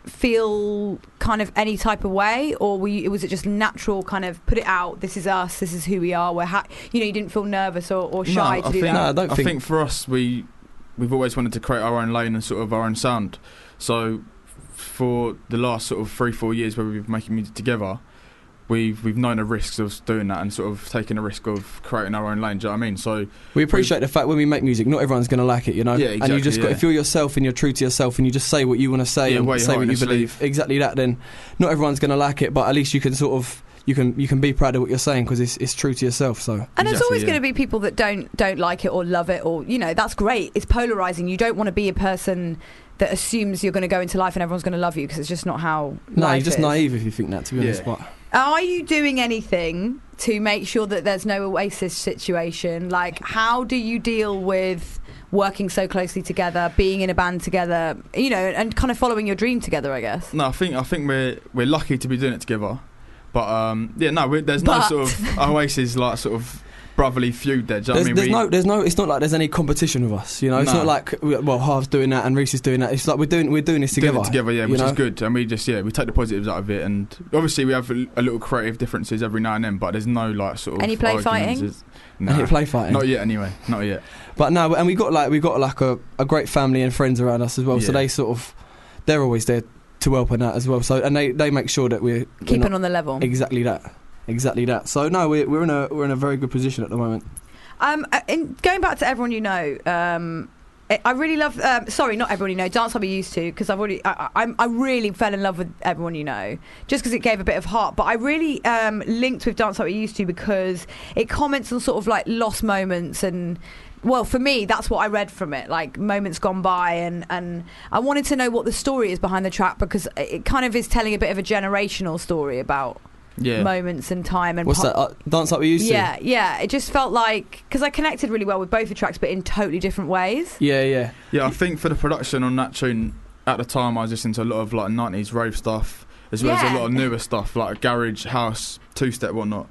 feel kind of any type of way, or were you, was it just natural? Kind of put it out. This is us. This is who we are. We're ha- you know, you didn't feel nervous or, or shy no, to I do think, that. No, I don't I think- think for us, we we've always wanted to create our own lane and sort of our own sound. So for the last sort of three, four years where we've been making music together, we've we've known the risks of doing that and sort of taking the risk of creating our own lane. Do you know what I mean? So We appreciate the fact when we make music, not everyone's going to like it, you know. Yeah, And you exactly, just got, yeah. if you're yourself and you're true to yourself and you just say what you want to say Yeah, and wear your say heart what on you your believe, sleeve. exactly that, then not everyone's going to like it, but at least you can sort of you can you can be proud of what you're saying because it's it's true to yourself. So And there's Exactly, always yeah. going to be people that don't don't like it or love it, or you know, that's great. It's polarizing. You don't want to be a person that assumes you're going to go into life and everyone's going to love you because it's just not how. no, life you're just is. naive if you think that. To be Yeah. honest, but Are you doing anything to make sure that there's no Oasis situation? Like, how do you deal with working so closely together, being in a band together, you know, and kind of following your dream together? I guess. no, I think I think we're we're lucky to be doing it together. But um, yeah, no, we, there's But- no sort of Oasis like sort of brotherly feud there. Do you know there's, what I mean? there's We- no there's no it's not like there's any competition with us. You know, it's No. not like we- well, Harv's doing that and Reese is doing that. It's like we're doing we're doing this doing together. it together, yeah, you which know? is good. And we just yeah, we take the positives out of it, and obviously we have a, a little creative differences every now and then, but there's no like sort of Any play arguments. fighting? It's- Any Nah, play fighting? not yet. Anyway, not yet. But no, and we got like we got like a, a great family and friends around us as well. So Yeah. they sort of they're always there to help in that as well. So and they, they make sure that we're we're Keeping not- on the level. exactly that, exactly that. So no, we're we're in a we're in a very good position at the moment. Um, uh, in, going back to Everyone You Know, um, I I really love. Um, sorry, not Everyone You Know. Dance Like We Used To, because I've already. I, I, I really fell in love with Everyone You Know, just because it gave a bit of heart. But I really um, linked with Dance Like We Used To because it comments on sort of like lost moments and. Well, for me, that's what I read from it, like moments gone by, and, and I wanted to know what the story is behind the track because it kind of is telling a bit of a generational story about Yeah. moments and time and What's po- that? Uh, Dance Like We Used yeah, to. yeah. It just felt like because I connected really well with both the tracks, but in totally different ways. Yeah, yeah. Yeah, I think for the production on that tune, at the time I was listening to a lot of like nineties rave stuff, as well as Yeah. a lot of newer stuff like garage, house, two step, whatnot.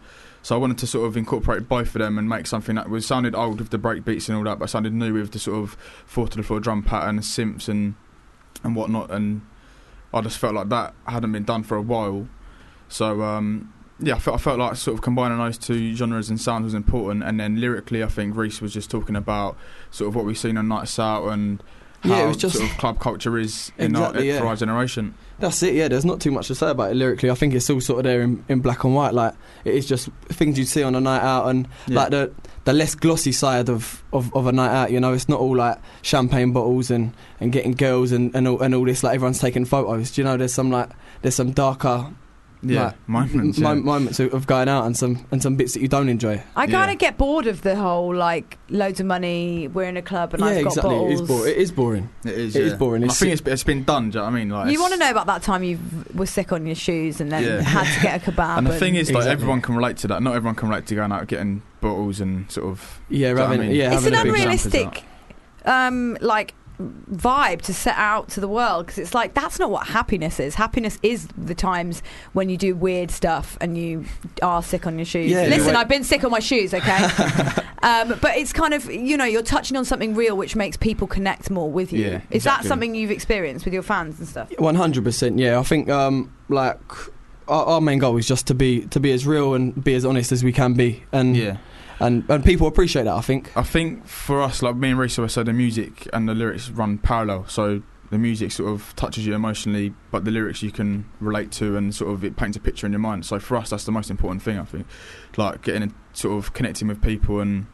So I wanted to sort of incorporate both of them and make something that was sounded old with the break beats and all that, but sounded new with the sort of four to the floor drum pattern, synths and and whatnot. And I just felt like that hadn't been done for a while. So um, yeah, I felt, I felt like sort of combining those two genres and sounds was important. And then lyrically, I think Reese was just talking about sort of what we've seen on Nights Out and how Yeah, it was just- sort of club culture is in Exactly, our, yeah. for our generation. That's it, yeah, there's not too much to say about it lyrically. I think it's all sort of there in, in black and white. Like, it is just things you'd see on a night out, and Yeah. like the the less glossy side of, of, of a night out, you know. It's not all like champagne bottles and, and getting girls and, and, all, and all this, like everyone's taking photos. Do you know, there's some like there's some darker Yeah, like, moments, mo- yeah. moments of, of going out and some and some bits that you don't enjoy. I kind of get bored of the whole like loads of money. We're in a club and yeah, I've got exactly. bottles. It is, boring. it is boring. It is. It yeah. is boring. I It's think it's, it's been done. Do you know what I mean? Like, You it's- want to know about that time you were sick on your shoes and then Yeah. had to get a kebab. And the thing is, like, Exactly. everyone can relate to that. Not everyone can relate to going out getting bottles and sort of. Yeah, do you know what having- I mean? yeah, it's having an a big unrealistic, um, like vibe to set out to the world, because it's like that's not what happiness is. Happiness is the times when you do weird stuff and you are sick on your shoes. Yeah, Listen, wait- I've been sick on my shoes, okay? um, but it's kind of, you know, you're touching on something real which makes people connect more with you. Yeah, Is that exactly. something you've experienced with your fans and stuff? One hundred percent. Yeah, I think um, like our, our main goal is just to be to be as real and be as honest as we can be, and Yeah. and and people appreciate that. I think. I think for us, like me and Reese always say, the music and the lyrics run parallel. So the music sort of touches you emotionally, but the lyrics you can relate to, and sort of it paints a picture in your mind. So for us, that's the most important thing. I think, like getting in, sort of connecting with people, and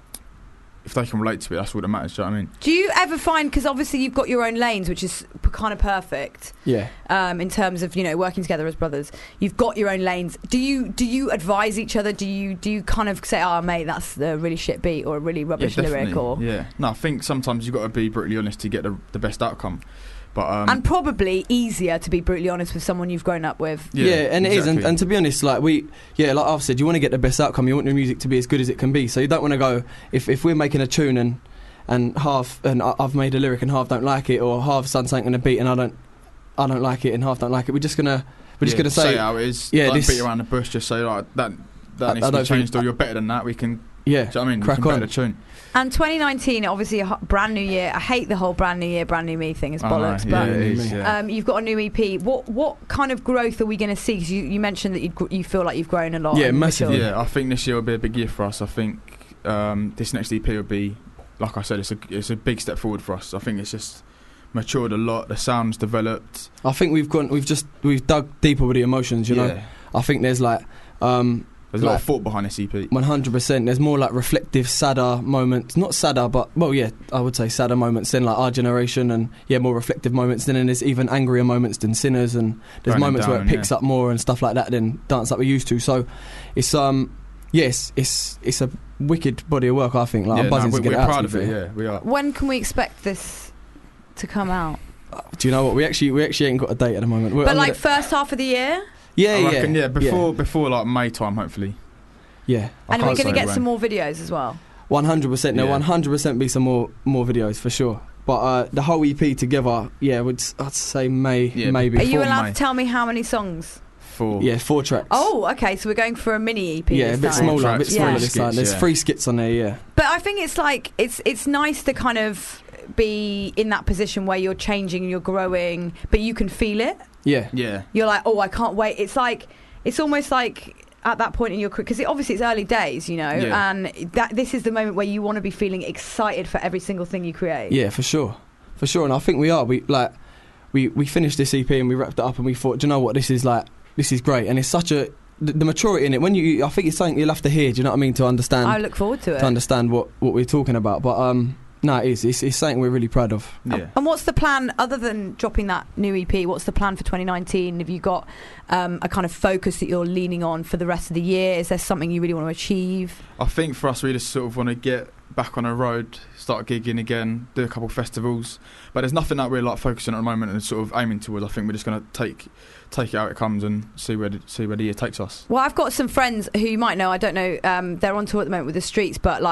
if they can relate to it, that's what matters. Do you know what I mean? Do you ever find, because obviously you've got your own lanes, which is p- kind of perfect. Yeah. Um, in terms of, you know, working together as brothers, you've got your own lanes. Do you do you advise each other? Do you do you kind of say, "Oh, mate, that's a really shit beat or a really rubbish yeah, lyric"? Or yeah. No, I think sometimes you've got to be brutally honest to get the, the best outcome. But um, and probably easier to be brutally honest with someone you've grown up with. Yeah, and it is, and, and to be honest, like we, yeah, like I've said, you want to get the best outcome. You want your music to be as good as it can be. So you don't want to go if if we're making a tune and and half and I- I've made a lyric and half don't like it, or half done something in a beat and I don't I don't like it and half don't like it. We're just gonna we're just yeah, gonna say, say how it is. Yeah, don't this, beat around the bush. Just say like that. That I- needs I to be don't think- changed, or you're better than that. We can. Yeah, do you know what I mean? crack we can on. better tune. And twenty nineteen, obviously a h- brand new year. I hate the whole brand new year, brand new me thing. It's I know, bollocks. yeah, but it is, yeah. um, you've got a new E P. What what kind of growth are we going to see? 'Cause you, you mentioned that you you feel like you've grown a lot. Yeah, and massively. matured. Yeah, I think this year will be a big year for us. I think um, this next E P will be, like I said, it's a it's a big step forward for us. I think it's just matured a lot. The sound's developed. I think we've gone, we've just we've dug deeper with the emotions. You know, Yeah. I think there's like. Um, There's a lot like, of thought behind this E P. One hundred percent. There's more like reflective, sadder moments. Not sadder, but well, yeah, I would say sadder moments than like our generation, and yeah, more reflective moments. Then and there's even angrier moments than Sinners, and there's Burning moments where it Down, picks yeah. up more and stuff like that than Dance Like We Used to. So it's um, yes, it's it's a wicked body of work. I think. Like Yeah, I'm buzzing no, to we- get we're it out. proud to of be it. fair. Yeah, we are. When can we expect this to come out? Do you know what? We actually we actually ain't got a date at the moment. We're, But I'm like gonna- first half of the year. yeah, I yeah, reckon, yeah, before before like May time, hopefully. yeah. I And we're can't going to say get when. some more videos as well. One hundred percent. There Yeah. one hundred percent be some more more videos for sure. But uh, the whole E P together, yeah, would I'd say May Yeah, maybe. Are you Before allowed May. to tell me how many songs? For Yeah, four tracks. Oh, okay. So we're going for a mini E P. yeah, a this bit time. smaller, a bit Tracks, smaller yeah. this time. skits, There's yeah. three skits on there, yeah. But I think it's like it's it's nice to kind of be in that position where you're changing, you're growing, but you can feel it. Yeah. yeah, You're like, oh, I can't wait. It's like it's almost like at that point in your career, because it, obviously it's early days, you know, Yeah. and that this is the moment where you want to be feeling excited for every single thing you create. Yeah, for sure. For sure. And I think we are. We like we, we finished this E P and we wrapped it up and we thought, do you know what, this is like this is great. And it's such a the, the maturity in it, when you I think it's something you'll have to hear, do you know what I mean, to understand I look forward to it. to understand what, what we're talking about. But um no, it is. It's, it's something we're really proud of. yeah. And what's the plan, other than dropping that new E P, what's the plan for twenty nineteen? Have you got um, a kind of focus that you're leaning on for the rest of the year? Is there something you really want to achieve? I think for us, we just sort of want to get back on the road, start gigging again, do a couple of festivals. But there's nothing that we're like focusing on at the moment and sort of aiming towards. I think we're just going to take take it how it comes and see where the, see where the year takes us. Well, I've got some friends who you might know, I don't know, um, they're on tour at the moment with The Streets, but like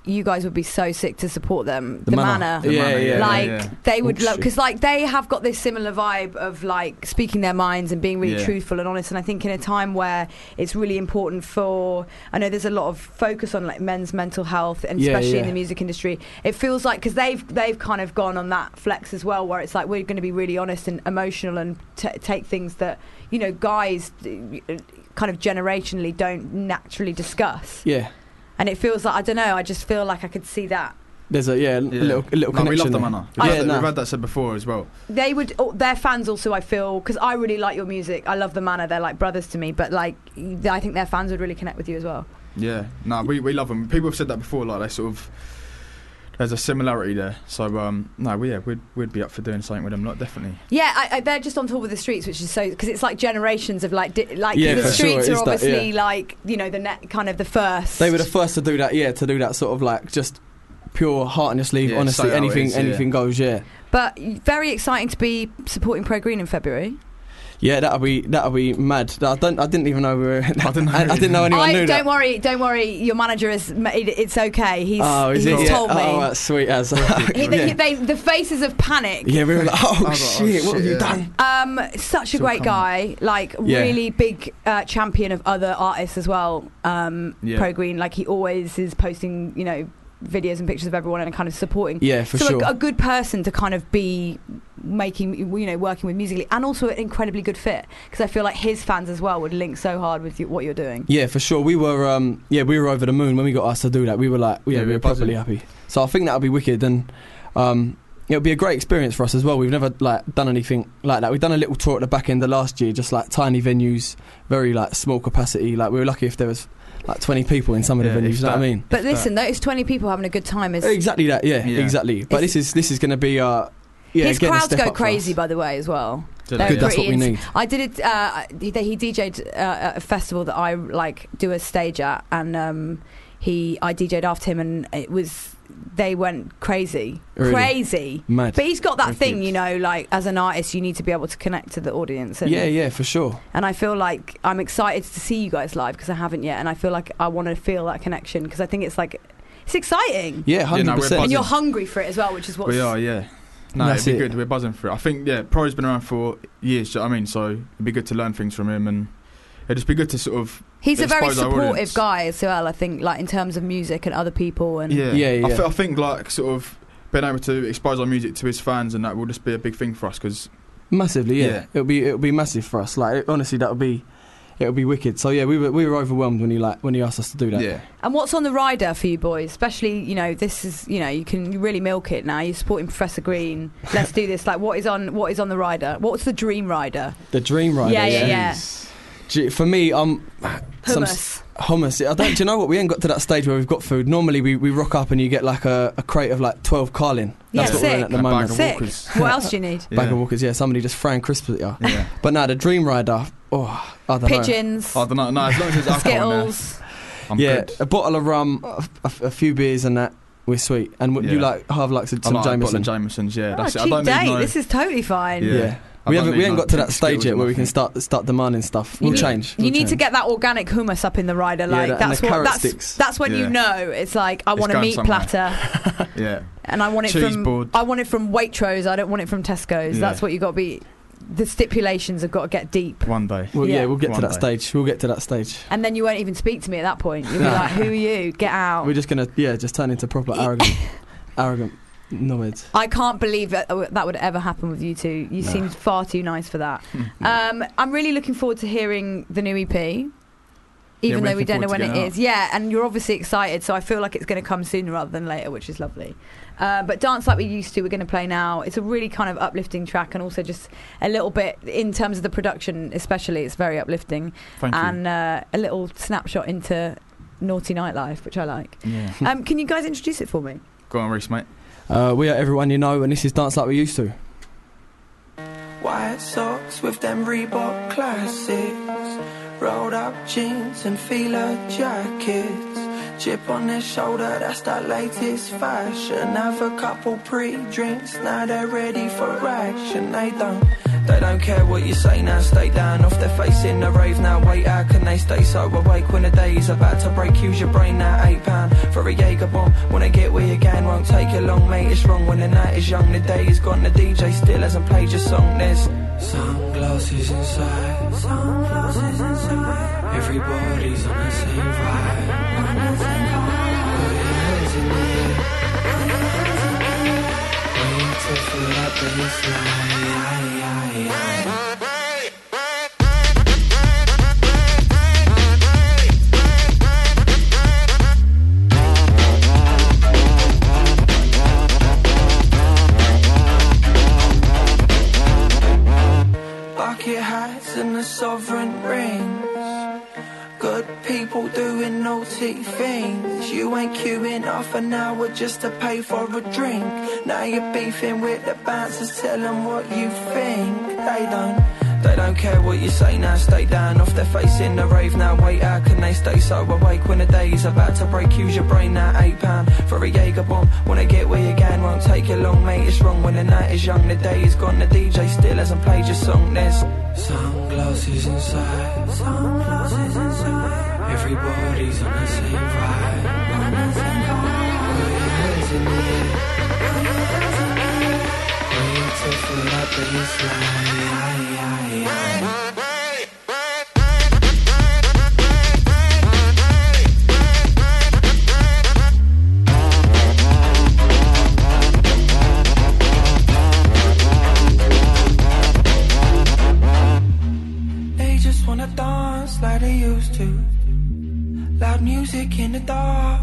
you guys would be so sick to support them. The, The Manor, Manor. The Yeah, Manor, yeah, like yeah. they would Oh, love shit. because like they have got this similar vibe of like speaking their minds and being really Yeah. truthful and honest. And I think in a time where it's really important for, I know there's a lot of focus on like men's mental health and Yeah, especially yeah. in the music industry. It feels like because they've they've kind of gone on that flex as well, where it's like we're going to be really honest and emotional and t- take things that you know guys uh, kind of generationally don't naturally discuss. Yeah. And it feels like I don't know. I just feel like I could see that There's a yeah, a Yeah. little a little No, we connection. love the there. Manor. We've, Yeah, had, that, nah. we've had that said before as well. they would. Oh, their fans also. I feel because I really like your music. I love the Manor. They're like brothers to me. But like, I think their fans would really connect with you as well. Yeah, no, we we love them. People have said that before. Like they sort of, there's a similarity there. So um, no, we, yeah, we'd we'd be up for doing something with them. Like definitely. Yeah, I, I, they're just on tour with the Streets, which is so because it's like generations of like di- like Yeah, the for sure, Streets it are is that, obviously yeah. like you know the net kind of the first. They were the first to do that. Yeah, to do that sort of like just pure heart on your sleeve. Yeah, honestly, say how it anything is, yeah. anything goes. Yeah. But very exciting to be supporting Pro Green in February. Yeah, that'll be that'll be mad. I don't. I didn't even know we were. I didn't know I, I didn't know anyone I, knew don't that. worry, don't worry. Your manager has made it. It's okay. He's Oh, is he's it? Yeah. told me. Oh, that's sweet as. He- they, yeah. they, the faces of panic. Yeah, we were like, oh, I was like, oh, shit, what have shit, you yeah. done? Um, such a Still great coming. guy, like Yeah. really big uh, champion of other artists as well. Um, Yeah. Pro Green, like he always is posting, you know, videos and pictures of everyone and kind of supporting. Yeah, for so sure. a, a good person to kind of be making, you know, working with musically, and also an incredibly good fit because I feel like his fans as well would link so hard with you, what you're doing. Yeah, for sure. We were, um, yeah, we were over the moon when we got asked to do that. We were like, yeah, Yeah, we we were were buzzing. properly happy. So I think that'll be wicked, and um, it'll be a great experience for us as well. We've never like done anything like that. We've done a little tour at the back end of last year, just like tiny venues, very like small capacity. Like we were lucky if there was like twenty people in some of Yeah, the venues. if You know what I that. mean? But listen, those twenty people having a good time is Exactly that. Yeah, Yeah. exactly. But It's- this is this is going to be uh, yeah. his again, a crowds step go up for crazy, us. by the way, as well. Good, They're Good, that's what pretty we ins- need. I did it. Uh, he, he D J'd uh, at a festival that I like do a stage at, and um, he I D J'd after him, and it was they went crazy, Really? crazy. Mad. But he's got that Wicked. thing, you know, like as an artist, you need to be able to connect to the audience. And, Yeah, yeah, for sure. And I feel like I'm excited to see you guys live because I haven't yet, and I feel like I want to feel that connection because I think it's like it's exciting. Yeah, Yeah, hundred no, we're percent. And you're buzzing. hungry for it as well, which is what's We are, yeah. No, That's it'd be it. good. We're buzzing for it. I think, yeah, Pro's been around for years. Do you know what I mean? So it'd be good to learn things from him, and it'd just be good to sort of. He's a very expose our supportive audience. guy as well. I think, like in terms of music and other people, and Yeah, Yeah, yeah. I, th- I think like sort of being able to expose our music to his fans and that will just be a big thing for us because Massively, yeah. Yeah. It'll be it'll be massive for us. Like it, honestly, that'll be it'll be wicked. So yeah, we were we were overwhelmed when he like when he asked us to do that. yeah, And what's on the rider for you boys? Especially, you know, this is, you know, you can really milk it now. You're supporting Professor Green. Let's do this. Like, what is on what is on the rider? What's the dream rider? The Dream Rider. Yeah, yeah, yeah. Gee, For me, um, some Hummus. s- hummus. I don't. Do you know what? We ain't got to that stage where we've got food. Normally, we, we rock up and you get like a, a crate of like twelve Carlin. Yeah, That's what we're in sick. at the A bag moment. of Sick. Walkers. What else do you need? Bag Yeah. of Walkers. Yeah, somebody just throwing crisps at you. Yeah. But now the Dream Rider. Oh, I don't know. Pigeons, I don't know. No, as long as there's alcohol in there, Skittles. I'm Yeah, good. a bottle of rum, a, a, a few beers, and that. We're sweet. And w you Yeah. like half like some I like a bottle Jameson. of Jamesons. Yeah, Oh, that's it. I cheap don't date. need no. This is totally fine. Yeah. Yeah. I We don't haven't we need haven't no got to that pink stage Skittles yet or where we can nothing. start start demanding stuff. You We'll need- change. You We'll need to change. get that organic hummus up in the rider. Like that- and that's the what. carrot That's sticks. that's when you Yeah. know it's like I It's want a going meat somewhere. platter, Yeah, and I want it Cheese from. board. I want it from Waitrose. I don't want it from Tesco's. Yeah. That's what you got to be. The stipulations have got to get deep. one day. Well, yeah, Yeah. we'll get to One that day. stage. We'll get to that stage. And then you won't even speak to me at that point. You'll be Nah. like, "Who are you? Get out!" We're just gonna yeah, just turn into proper arrogant, arrogant knobheads. I can't believe that uh, that would ever happen with you two. You No. seem far too nice for that. um, I'm really looking forward to hearing the new E P. Even we're though we looking don't know forward when to it getting is. Yeah, and you're obviously excited, so I feel like it's going to come sooner rather than later, which is lovely. Uh, but Dance Like We Used To, we're going to play now. It's a really kind of uplifting track, and also just a little bit, in terms of the production especially, it's very uplifting. Thank you. and uh, a little snapshot into naughty nightlife, which I like. Yeah. Um, can you guys introduce it for me? Go on, Reese, mate. Uh, we are everyone you know, and this is Dance Like We Used To. White socks with them Reebok classics, rolled up jeans and feeler jackets, chip on their shoulder, that's that latest fashion. Have a couple pre-drinks, now they're ready for action. They don't They don't care what you say now, stay down off their face in the rave now. Wait, how can they stay so awake when the day is about to break? Use your brain now, eight pound for a Jaeger bomb. Wanna get where you can, won't take you long, mate. It's wrong when the night is young, the day is gone. The D J still hasn't played your song. There's sunglasses inside, sunglasses inside. Everybody's on the same vibe. Put your hands in the air, wait to feel that bassline. Bucket hats and the sovereign rings. Good people doing naughty things. You ain't queuing up for an hour just to pay for a drink. Now you're beefing with the bouncers, tell them what you think. They don't, they don't care what you say now, stay down off their face in the rave now. Wait, how can they stay so awake when the day is about to break? Use your brain now, eight pound for a Jaeger bomb. Wanna get where you can, won't take you long, mate. It's wrong when the night is young, the day is gone. The D J still hasn't played your song. There's sunglasses inside, sunglasses inside. Everybody's on the same vibe. Put your hands in the air, wait to feel that bassline. They just wanna dance like they used to. Loud music in the dark.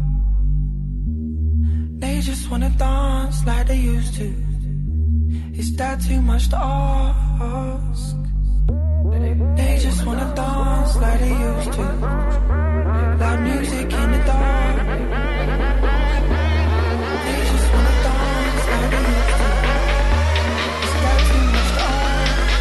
They just wanna dance like they used to. Is that too much to ask? They just wanna dance like they used to. Loud music in the dark. They just wanna dance like they used to. Is that too much to ask?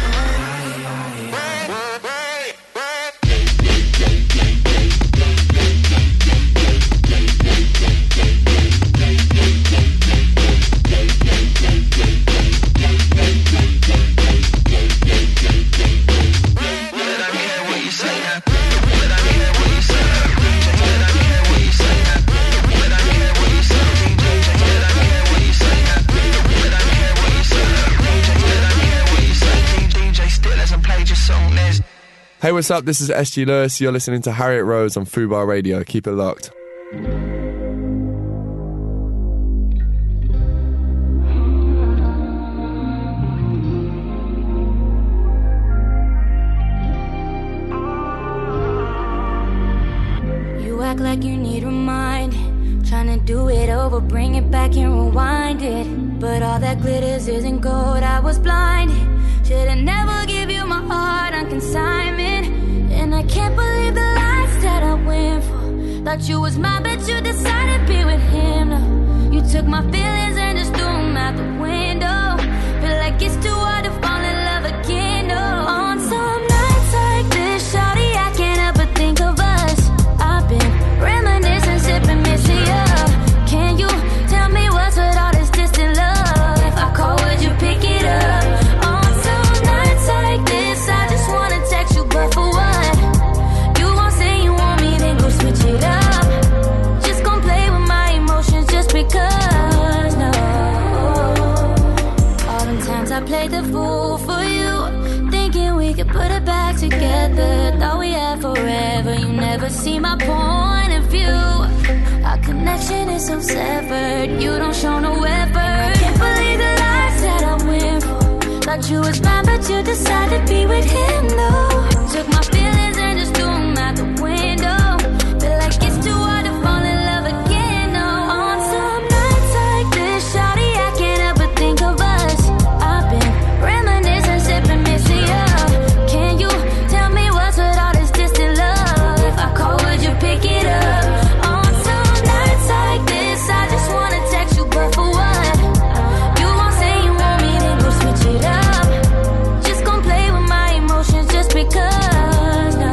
Hey, what's up? This is S G Lewis. You're listening to Harriet Rose on Fubar Radio. Keep it locked. You act like you need reminding, trying to do it over, bring it back and rewind it. But all that glitters isn't gold, I was blinded. Should've never give you my heart on consignment. And I can't believe the lies that I went for. Thought you was mine, but you decided to be with him. No, you took my feelings and just threw them out the window. Feel like it's too hard to fall in love again. No, on some nights like this, shawty, I can't help but think of us. I've been reminiscing, sipping, missing you. Can you tell me what's with all this distant love? If I call, would you pick it up? Like this, I just wanna text you, but for what? You won't say you want me, then go switch it up. Just gon' play with my emotions just because, no. All them times I played the fool for you, thinking we could put it back together. Thought we had forever, you never see my point of view. Our connection is so severed, you don't show no effort. I can't believe the lies that I went for. Thought you was mine, but you decided to be with him, no. Took my feelings and just threw them out the window. Feel like it's too hard to fall in love again, no. On some nights like this, shawty, I can't help but think of us. I've been reminiscing, sipping, missing you. Can you tell me what's with all this distant love? If I call, would you pick it up? On some nights like this, I just wanna text you, but for what? You won't say you want me, then go switch it up. Just gon' play with my emotions just because, no.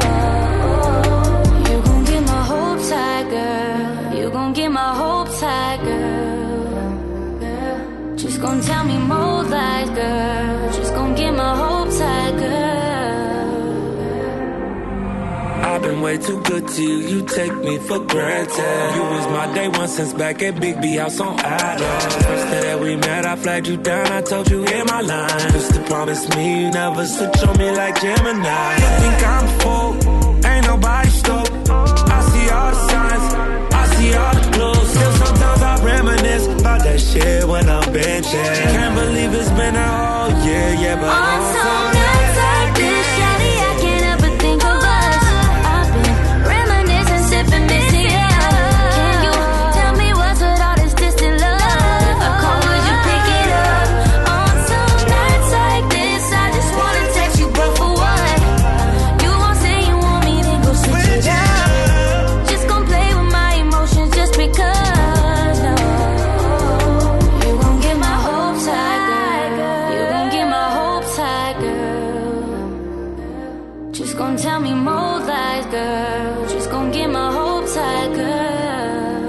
way too good to you, you take me for granted. You was my day one since back at Big B House on Adams. First day that we met, I flagged you down, I told you in my line. Just to promise me you never switch on me like Gemini. You think I'm a fool, ain't nobody stoked. I see all the signs, I see all the clues. Still sometimes I reminisce about that shit when I'm benching. Can't believe it's been a whole year, yeah, but on some nights like this, Shawty, I can't help but think of us. I've been reminiscing, sipping missing up. Can you tell me what's with all this distant love? If I call, would you pick it up? On some nights like this, I just wanna text you, bro, for what? You won't say you want me, then go switch it up. Just gon' play with my emotions just because. No, you gon' get my hopes high, girl. You gon' get my hopes high, girl. Just gon' tell me more lies, girl. Just gon' get my hopes high, girl.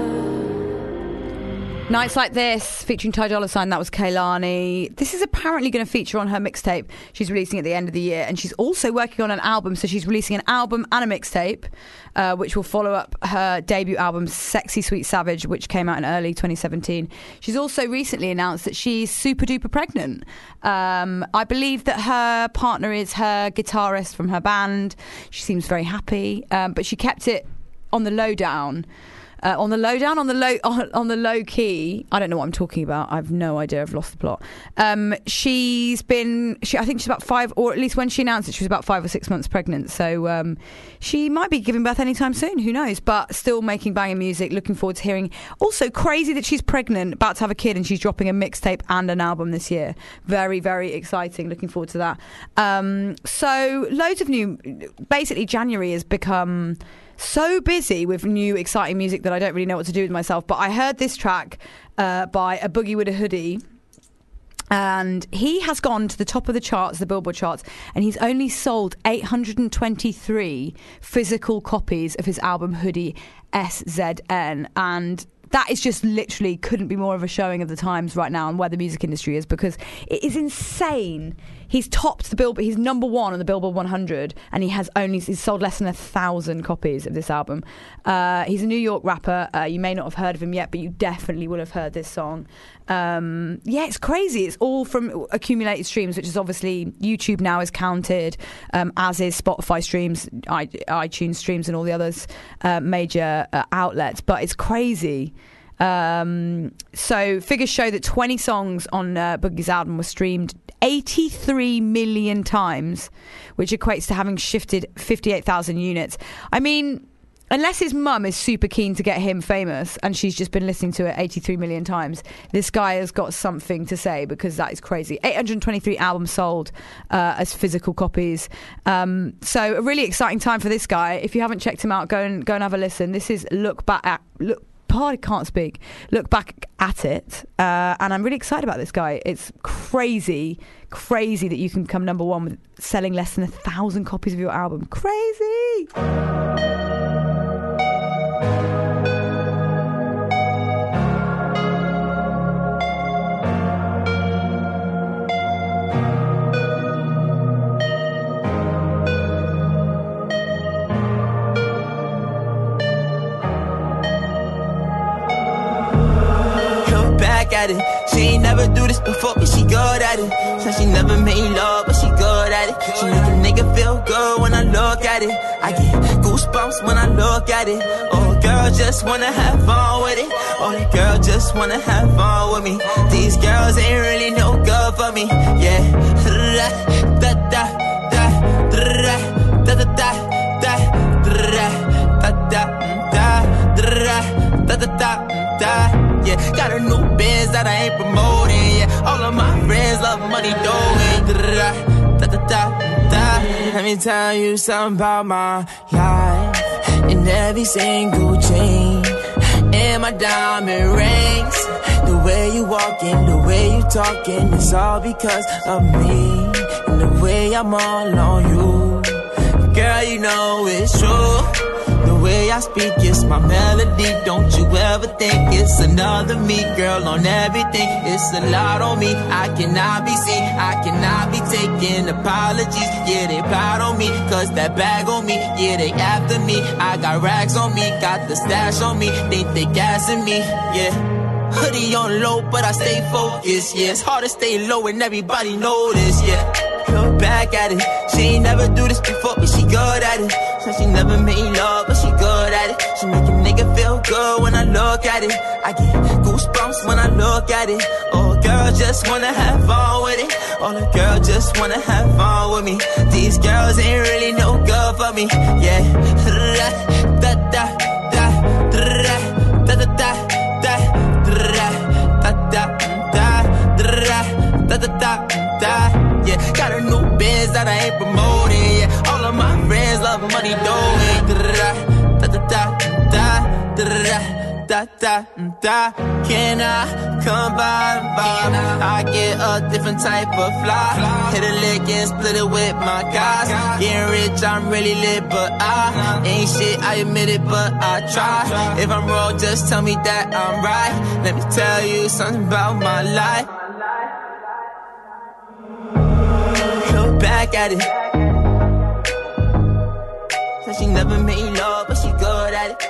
Nights Like This, featuring Ty Dolla Sign, that was Kehlani. This is apparently going to feature on her mixtape she's releasing at the end of the year, and she's also working on an album, so she's releasing an album and a mixtape, uh, which will follow up her debut album, Sexy Sweet Savage, which came out in early twenty seventeen. She's also recently announced that she's super duper pregnant. Um, I believe that her partner is her guitarist from her band. She seems very happy, um, but she kept it on the lowdown. Uh, on the lowdown, on the low, on, on the low key. I don't know what I'm talking about. I've no idea. I've lost the plot. Um, she's been, she, I think she's about five, or at least when she announced it, she was about five or six months pregnant. So um, she might be giving birth anytime soon. Who knows? But still making banging music. Looking forward to hearing. Also crazy that she's pregnant, about to have a kid, and she's dropping a mixtape and an album this year. Very, very exciting. Looking forward to that. Um, so loads of new. Basically, January has become so busy with new exciting music that I don't really know what to do with myself. But I heard this track uh, by A Boogie With A Hoodie, and he has gone to the top of the charts, the Billboard charts, and he's only sold eight hundred twenty-three physical copies of his album Hoodie S Z N. And that is just literally couldn't be more of a showing of the times right now and where the music industry is, because it is insane. He's topped the Billboard. He's number one on the Billboard one hundred, and he has only he's sold less than a thousand copies of this album. Uh, he's a New York rapper. Uh, you may not have heard of him yet, but you definitely will have heard this song. Um, yeah, it's crazy. It's all from accumulated streams, which is obviously YouTube now is counted, um, as is Spotify streams, I, iTunes streams, and all the others uh, major uh, outlets. But it's crazy. Um, so figures show that twenty songs on uh, Boogie's album were streamed eighty-three million times, which equates to having shifted fifty-eight thousand units. I mean, unless his mum is super keen to get him famous and she's just been listening to it eighty-three million times, this guy has got something to say, because that is crazy. eight hundred twenty-three albums sold uh, as physical copies. Um, so a really exciting time for this guy. If you haven't checked him out, go and go and have a listen. This is Look Back at Look. I can't speak. Look Back at It, uh, and I'm really excited about this guy. It's crazy, crazy that you can come number one with selling less than a thousand copies of your album. Crazy. At it. She ain't never do this before, but she good at it. Said she never made love, but she good at it. She make a nigga feel good when I look at it. I get goosebumps when I look at it. Oh, girl just wanna have fun with it. Oh, that girl just wanna have fun with me. These girls ain't really no good for me. Yeah. Da da da da da da da da da da da da da da. Yeah, got a new biz that I ain't promoting. Yeah, all of my friends love money doing. Da da da da da. Let me tell you something about my life. In every single chain, in my diamond rings, the way you walking, the way you talking, it's all because of me. And the way I'm all on you, girl, you know it's true. The way I speak, it's my melody. Don't you ever think it's another me, girl, on everything. It's a lot on me. I cannot be seen. I cannot be taking apologies. Yeah, they proud on me, cause that bag on me. Yeah, they after me. I got rags on me, got the stash on me. Think they gassing me, yeah. Hoodie on low, but I stay focused, yeah. It's hard to stay low and everybody know this, yeah. Look back at it. She ain't never do this before, but she good at it. So she never made love, but she good at it. She make a nigga feel good when I look at it. I get goosebumps when I look at it. Oh, girl just wanna have fun with it. All the girls just wanna have fun with me. These girls ain't really no good for me, yeah. Da da da da da da da da. Da da da da da da da da. Yeah, got a new biz that I ain't promoting. Yeah, all of my friends love money doing. Da da da da da da da da. Can I come by vibe? I get a different type of fly. Hit a lick and split it with my guys. Getting rich, I'm really lit, but I ain't shit. I admit it, but I try. If I'm wrong, just tell me that I'm right. Let me tell you something about my life. Look back at it. Said she never made love, but she good at it.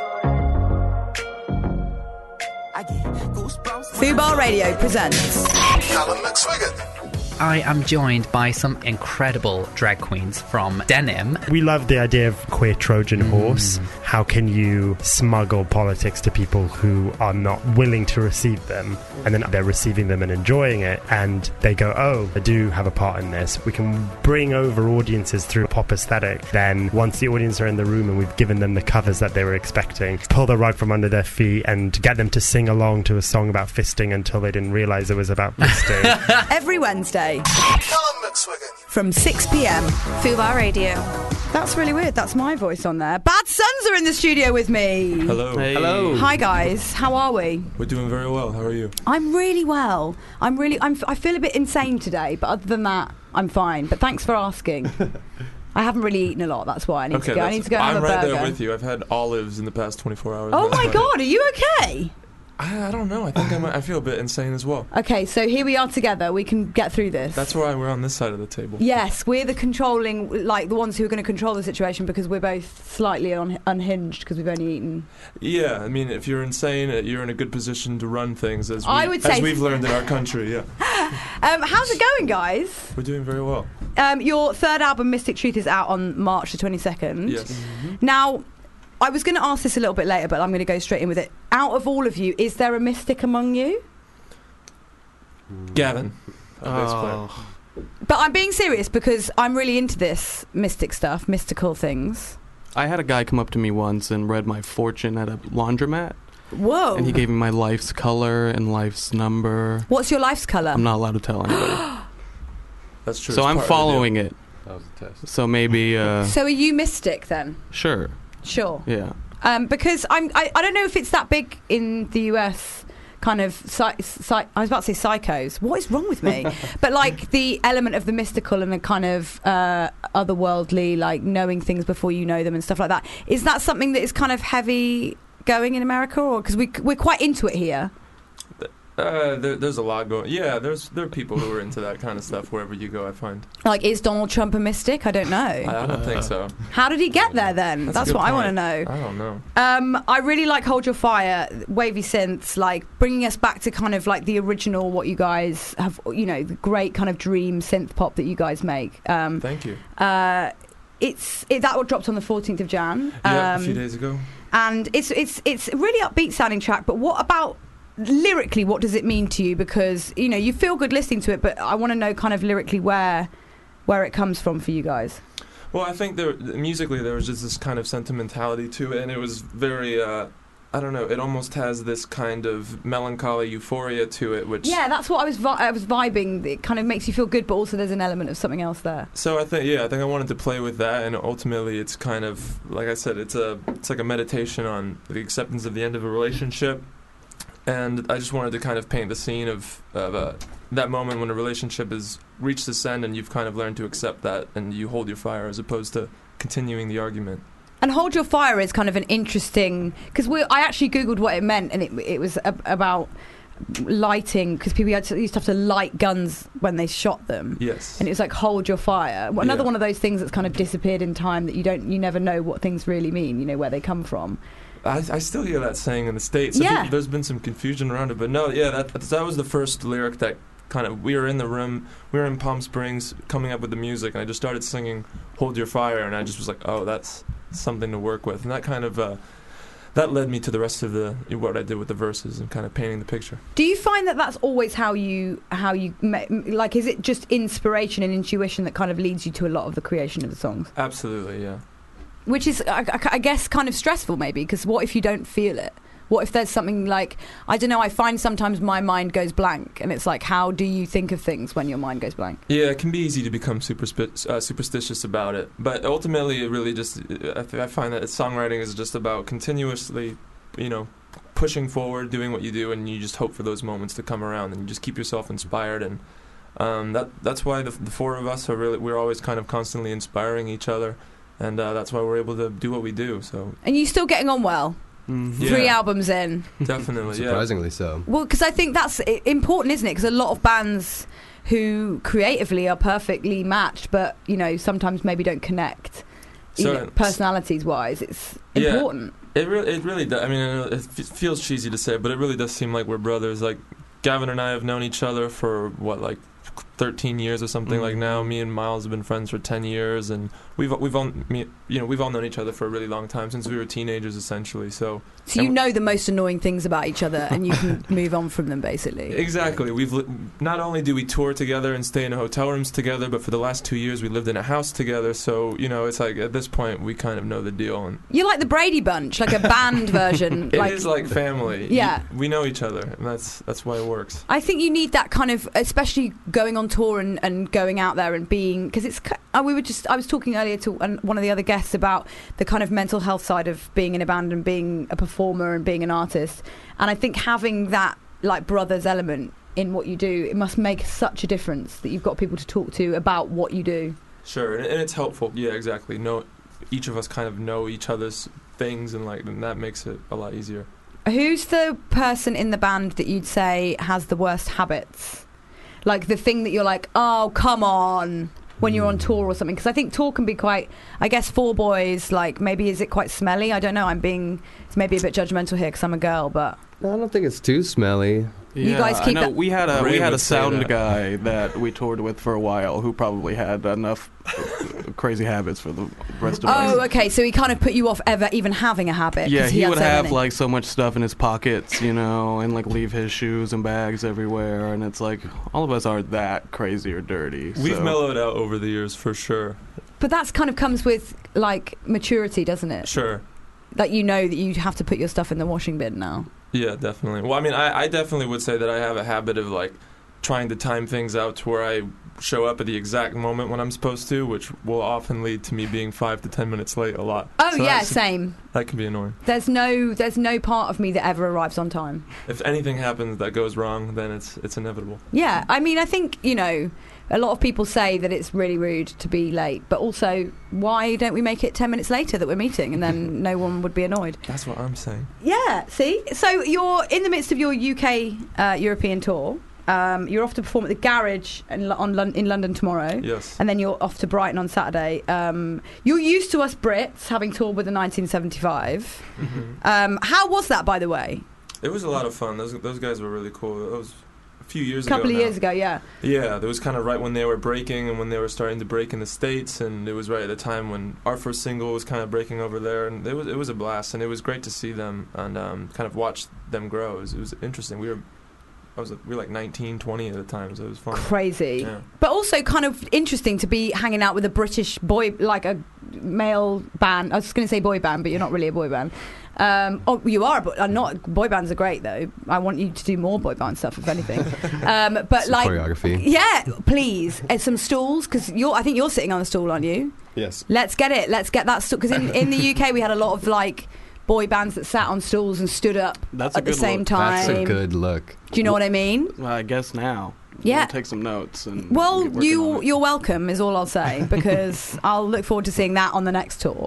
Fubar Radio presents Callum McSwiggan. I am joined by some incredible drag queens from Denim. We love the idea of queer Trojan horse. Mm. How can you smuggle politics to people who are not willing to receive them, and then they're receiving them and enjoying it, and they go, oh, I do have a part in this. We can bring over audiences through a pop aesthetic. Then once the audience are in the room and we've given them the covers that they were expecting, pull the rug from under their feet and get them to sing along to a song about fisting until they didn't realise it was about fisting. Every Wednesday Callum McSwiggan. from six p.m. Fubar Radio. That's really weird. That's my voice on there. Bad Sons are in the studio with me. Hello. Hey. Hello. Hi guys. How are we? We're doing very well. How are you? I'm really well. I'm really. I'm. I feel a bit insane today, but other than that, I'm fine. But thanks for asking. I haven't really eaten a lot. That's why I need okay, to go. I need to go and I'm have a right burger. there with you. I've had olives in the past twenty-four hours. Oh my right. god, are you okay? I, I don't know. I think I, might, I feel a bit insane as well. Okay, so here we are together. We can get through this. That's why we're on this side of the table. Yes, we're the controlling, like the ones who are going to control the situation because we're both slightly un- unhinged because we've only eaten. Yeah, I mean, if you're insane, you're in a good position to run things, as, we, I would say as we've learned in our country, yeah. um, how's it going, guys? We're doing very well. Um, your third album, Mystic Truth, is out on March the twenty-second. Yes. Mm-hmm. Now, I was going to ask this a little bit later, but I'm going to go straight in with it. Out of all of you, is there a mystic among you? Gavin. Oh. But I'm being serious because I'm really into this mystic stuff, mystical things. I had a guy come up to me once and read my fortune at a laundromat. Whoa. And he gave me my life's color and life's number. What's your life's color? I'm not allowed to tell anybody. That's true. So it's I'm part following of it. That was a test. So maybe... Uh, so are you mystic then? Sure. Sure. Yeah. Um, because I'm, I, I don't know if it's that big in the U S, kind of, psy- psy- I was about to say psychos. What is wrong with me? But like the element of the mystical and the kind of uh, otherworldly, like knowing things before you know them and stuff like that. Is that something that is kind of heavy going in America? Or because we, we're quite into it here. Uh, there, there's a lot going. Yeah, there's there are people who are into that kind of stuff wherever you go. I find. Like, is Donald Trump a mystic? I don't know. I, I don't think so. How did he get there then? That's, That's a good what I want point. to know. I don't know. Um, I really like Hold Your Fire, wavy synths, like bringing us back to kind of like the original, what you guys have, you know, the great kind of dream synth pop that you guys make. Um, Thank you. Uh, it's it, that one dropped on the fourteenth of January. Yeah, um, a few days ago. And it's it's it's a really upbeat sounding track. But what about lyrically, what does it mean to you? Because, you know, you feel good listening to it, but I want to know kind of lyrically where where it comes from for you guys. Well, I think there, musically there was just this kind of sentimentality to it, and it was very, uh, I don't know, it almost has this kind of melancholy euphoria to it, which... Yeah, that's what I was vi- I was vibing. It kind of makes you feel good, but also there's an element of something else there. So I think, yeah, I think I wanted to play with that, and ultimately it's kind of, like I said, it's a it's like a meditation on the acceptance of the end of a relationship. And I just wanted to kind of paint the scene of, of uh, that moment when a relationship has reached its end and you've kind of learned to accept that and you hold your fire as opposed to continuing the argument. And Hold Your Fire is kind of an interesting, because we I actually googled what it meant, and it it was a, about lighting, because people had to, used to have to light guns when they shot them. Yes. And it was like Hold Your Fire. Well, another Yeah. one of those things that's kind of disappeared in time that you don't you never know what things really mean. You know where they come from. I, I still hear that saying in the States. Yeah. There- There's been some confusion around it, but no, yeah, that that was the first lyric that kind of, we were in the room, we were in Palm Springs coming up with the music, and I just started singing Hold Your Fire, and I just was like, oh, that's something to work with. And that kind of, uh, that led me to the rest of the, what I did with the verses and kind of painting the picture. Do you find that that's always how you how you ma- like? Is it just inspiration and intuition that kind of leads you to a lot of the creation of the songs? Absolutely, yeah. Which is, I, I- I guess, kind of stressful maybe, because what if you don't feel it? What if there's something like, I don't know, I find sometimes my mind goes blank, and it's like, how do you think of things when your mind goes blank? Yeah, it can be easy to become superspi- uh, superstitious about it, but ultimately, it really just, I, th- I find that songwriting is just about continuously, you know, pushing forward, doing what you do, and you just hope for those moments to come around, and you just keep yourself inspired, and um, that that's why the, the four of us are really, we're always kind of constantly inspiring each other, and uh, that's why we're able to do what we do. So. And you still getting on well? Mhm. Three Yeah. albums in. Definitely, yeah. Surprisingly so. Well, because I think that's i- important, isn't it? Because a lot of bands who creatively are perfectly matched, but you know sometimes maybe don't connect, you So- know, personalities-wise. It's Yeah. important. It really, it really does. I mean, it f- feels cheesy to say, but it really does seem like we're brothers. Like, Gavin and I have known each other for, what, like thirteen years or something. Mm. Like, now me and Miles have been friends for ten years, and we've we've all me, you know we've all known each other for a really long time, since we were teenagers, essentially. So, So you and- know the most annoying things about each other, and you can move on from them, basically. Exactly. We've li- not only do we tour together and stay in hotel rooms together, but for the last two years we lived in a house together. So, you know, it's like at this point we kind of know the deal. And You're like the Brady Bunch, like a band version. it like, is like family. Yeah. You- we know each other, and that's that's why it works. I think you need that kind of, especially going on tour and, and going out there and being, because it's. ki- uh, We were just. I was talking earlier to an- one of the other guests about the kind of mental health side of being in a band and being a performer and being an artist, and I think having that like brothers element in what you do, it must make such a difference that you've got people to talk to about what you do. Sure, and, and it's helpful. Yeah, exactly. Know each of us kind of know each other's things, and like and that makes it a lot easier. Who's the person in the band that you'd say has the worst habits? Like the thing that you're like, oh, come on, when you're on tour or something? Because I think tour can be quite, I guess, four boys, like, maybe is it quite smelly? I don't know. I'm being, it's maybe a bit judgmental here because I'm a girl, but. No, I don't think it's too smelly. You guys keep I know that- we had a Ray we had would a say sound that. guy that we toured with for a while who probably had enough crazy habits for the rest of us. Oh, okay. So he kind of put you off ever even having a habit. 'cause Yeah, he, had would so have many. like so much stuff in his pockets, you know, and like leave his shoes and bags everywhere. And it's like all of us aren't that crazy or dirty. We've so. mellowed out over the years for sure. But that's kind of comes with like maturity, doesn't it? Sure. That you know that you have to put your stuff in the washing bin now. Yeah, definitely. Well, I mean, I, I definitely would say that I have a habit of like trying to time things out to where I show up at the exact moment when I'm supposed to, which will often lead to me being five to ten minutes late a lot. Oh So yeah, that's- same. That can be annoying. There's no, there's no part of me that ever arrives on time. If anything happens that goes wrong, then it's it's inevitable. Yeah, I mean, I think, you know, a lot of people say that it's really rude to be late, but also, why don't we make it ten minutes later that we're meeting, and then no one would be annoyed? That's what I'm saying. Yeah, see? So you're in the midst of your U K uh, European tour. Um, you're off to perform at the Garage in, Lo- on Lon- in London tomorrow. Yes. And then you're off to Brighton on Saturday. Um, you're used to us Brits having toured with the nineteen seventy-five. Mhm. Um, how was that, by the way? It was a lot of fun. Those those guys were really cool. It was a few years A couple ago of now. years ago, yeah. Yeah, that was kind of right when they were breaking and when they were starting to break in the States, and it was right at the time when our first single was kind of breaking over there, and it was it was a blast, and it was great to see them and um, kind of watch them grow. It was, it was interesting. We were I was we were like nineteen, twenty at the time, so it was fun. Crazy. Yeah. But also kind of interesting to be hanging out with a British boy, like a male band. I was going to say boy band, but you're not really a boy band. Um, oh, you are, but I'm not. Boy bands are great, though. I want you to do more boy band stuff, if anything. Um, but Some like, choreography. yeah, please, and some stools, because you're. I think you're sitting on the stool, aren't you? Yes. Let's get it. Let's get that stool, because in, in the U K we had a lot of like boy bands that sat on stools and stood up That's a at the good same look. time. That's a good look. Do you know what I mean? Well, I guess now. Yeah. We'll take some notes and Well, get working on you it. you're welcome is all I'll say, because I'll look forward to seeing that on the next tour.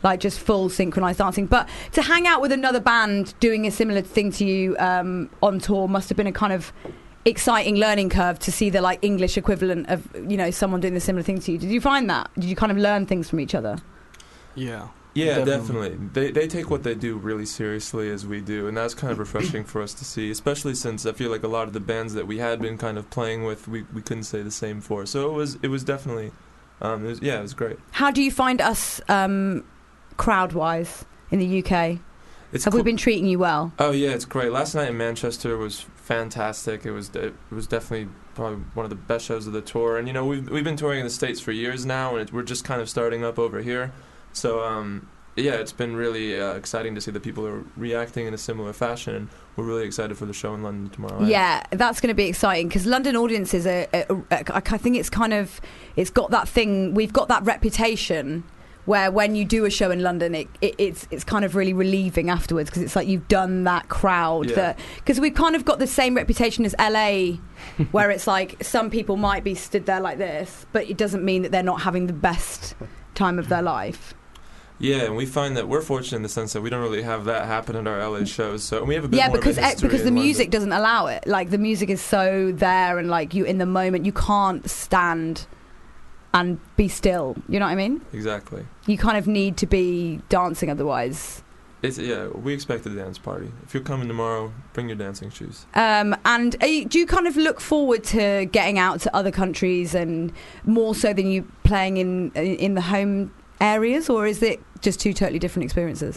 like just full synchronized dancing. But to hang out with another band doing a similar thing to you um, on tour must have been a kind of exciting learning curve to see the like English equivalent of, you know, someone doing the similar thing to you. Did you find that? Did you kind of learn things from each other? Yeah. Yeah, definitely. definitely. They they take what they do really seriously as we do, and that's kind of refreshing for us to see, especially since I feel like a lot of the bands that we had been kind of playing with, we, we couldn't say the same for. So it was it was definitely, um, it was, yeah, it was great. How do you find us um, crowd-wise in the U K? It's Have cool. we been treating you well? Oh yeah, it's great. Last night in Manchester was fantastic. It was it was definitely probably one of the best shows of the tour. And you know, we've we've been touring in the States for years now, and it, we're just kind of starting up over here. So um, yeah, it's been really uh, exciting to see that people are reacting in a similar fashion, and we're really excited for the show in London tomorrow night. Yeah, that's going to be exciting because London audiences are, are, are, I think it's kind of, it's got that thing, we've got that reputation where when you do a show in London, it, it it's it's kind of really relieving afterwards because it's like you've done that crowd. Yeah. That because we've kind of got the same reputation as L A, where it's like some people might be stood there like this, but it doesn't mean that they're not having the best time of their life. Yeah, and we find that we're fortunate in the sense that we don't really have that happen at our L A shows. So and we have a bit Yeah, more because of a history because the in music London. doesn't allow it. Like the music is so there, and like you in the moment, you can't stand and be still. You know what I mean? Exactly. You kind of need to be dancing, otherwise. It's, yeah, we expect a dance party. If you're coming tomorrow, bring your dancing shoes. Um, and are you, do you kind of look forward to getting out to other countries, and more so than you playing in in the home areas, or is it just two totally different experiences?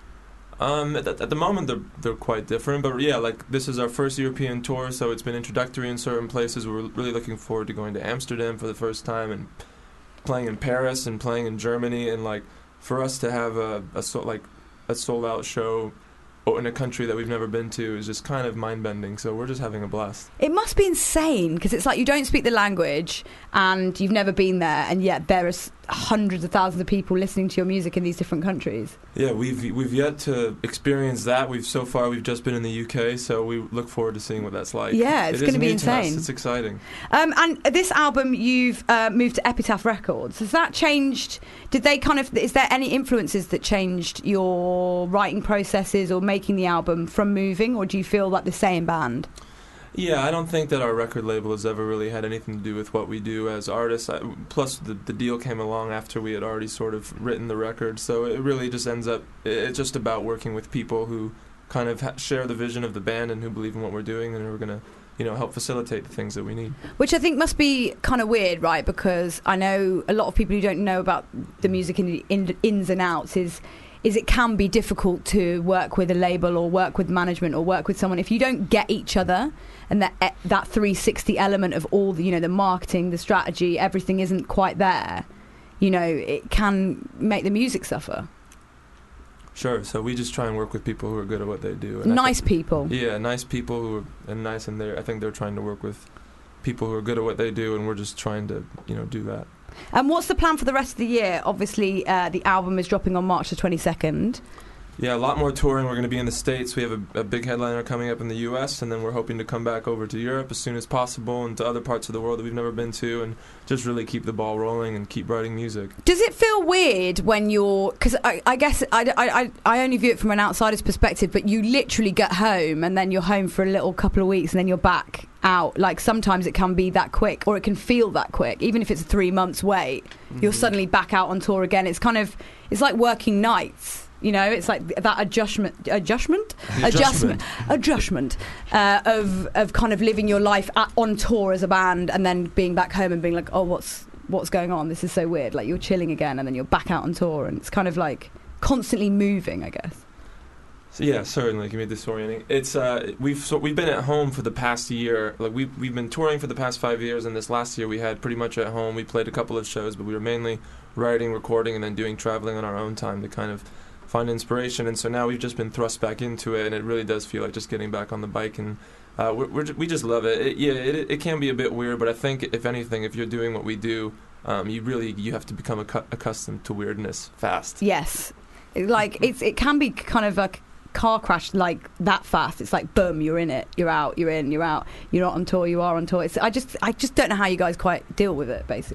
Um, at, at the moment, they're they're quite different, but yeah, like this is our first European tour, so it's been introductory in certain places. We're really looking forward to going to Amsterdam for the first time and playing in Paris and playing in Germany, and like for us to have a, a so, like a sold out show in a country that we've never been to is just kind of mind bending. So we're just having a blast. It must be insane because it's like you don't speak the language and you've never been there, and yet there are s- hundreds of thousands of people listening to your music in these different countries. Yeah, we've we've yet to experience that. We've so far we've just been in the U K, so we look forward to seeing what that's like. Yeah, it's It is gonna be new to us. insane. It's exciting. Um, and this album, you've uh, moved to Epitaph Records. Has that changed? Did they kind of? Is there any influences that changed your writing processes or making the album from moving, or do you feel like the same band? Yeah, I don't think that our record label has ever really had anything to do with what we do as artists. I, plus, the, the deal came along after we had already sort of written the record, so it really just ends up, it's just about working with people who kind of ha- share the vision of the band and who believe in what we're doing and who are going to, you know, help facilitate the things that we need. Which I think must be kind of weird, right? Because I know a lot of people who don't know about the music in the in, ins and outs is is it can be difficult to work with a label or work with management or work with someone if you don't get each other, and that eh, that three sixty element of all the, you know, the marketing, the strategy, everything isn't quite there. You know, it can make the music suffer. Sure, so we just try and work with people who are good at what they do. And I Nice think- people. Yeah, nice people who are and nice, and they I think they're trying to work with people who are good at what they do, and we're just trying to, you know, do that. And what's the plan for the rest of the year? Obviously, uh, the album is dropping on March the twenty-second. Yeah, a lot more touring. We're going to be in the States. We have a, a big headliner coming up in the U S, and then we're hoping to come back over to Europe as soon as possible and to other parts of the world that we've never been to, and just really keep the ball rolling and keep writing music. Does it feel weird when you're... Because I, I guess I, I, I only view it from an outsider's perspective, but you literally get home and then you're home for a little couple of weeks and then you're back out. Like, sometimes it can be that quick, or it can feel that quick. Even if it's a three months wait, mm-hmm. you're suddenly back out on tour again. It's kind of... It's like working nights. You know, it's like that adjustment, adjustment, adjustment, adjustment uh, of of kind of living your life at, on tour as a band, and then being back home and being like, oh, what's what's going on? This is so weird. Like, you're chilling again, and then you're back out on tour, and it's kind of like constantly moving, I guess. So yeah, certainly, it can be disorienting. It's uh, we've so we've been at home for the past year. Like we've we've been touring for the past five years, and this last year we had pretty much at home. We played a couple of shows, but we were mainly writing, recording, and then doing traveling on our own time to kind of find inspiration. And so now we've just been thrust back into it, and it really does feel like just getting back on the bike, and uh, we're, we're we just love it. it yeah, it it can be a bit weird, but I think if anything, if you're doing what we do, um, you really you have to become accu- accustomed to weirdness fast. Yes, like it's it can be kind of a car crash like that fast. It's like boom, you're in it, you're out, you're in, you're out. You're not on tour, you are on tour. It's, I just I just don't know how you guys quite deal with it, basically.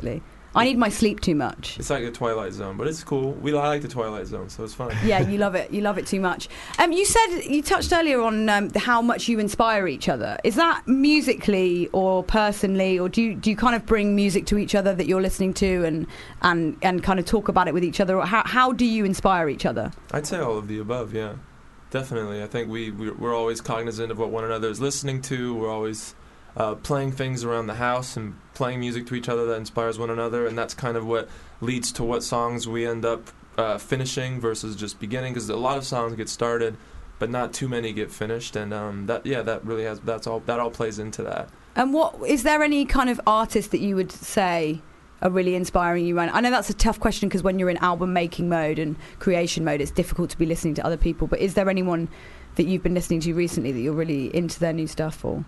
I need my sleep too much. It's like a Twilight Zone, but it's cool. We I like the Twilight Zone, so it's fun. Yeah, you love it. You love it too much. Um, you said you touched earlier on um, how much you inspire each other. Is that musically or personally, or do you do you kind of bring music to each other that you're listening to and and, and kind of talk about it with each other? Or how how do you inspire each other? I'd say all of the above. Yeah, definitely. I think we we're, we're always cognizant of what one another is listening to. We're always uh, playing things around the house and playing music to each other that inspires one another, and that's kind of what leads to what songs we end up uh, finishing versus just beginning, because a lot of songs get started but not too many get finished, and um, that yeah that really has that's all that all plays into that. And what is there any kind of artist that you would say are really inspiring you? I know that's a tough question because when you're in album making mode and creation mode, it's difficult to be listening to other people, but is there anyone that you've been listening to recently that you're really into their new stuff, or?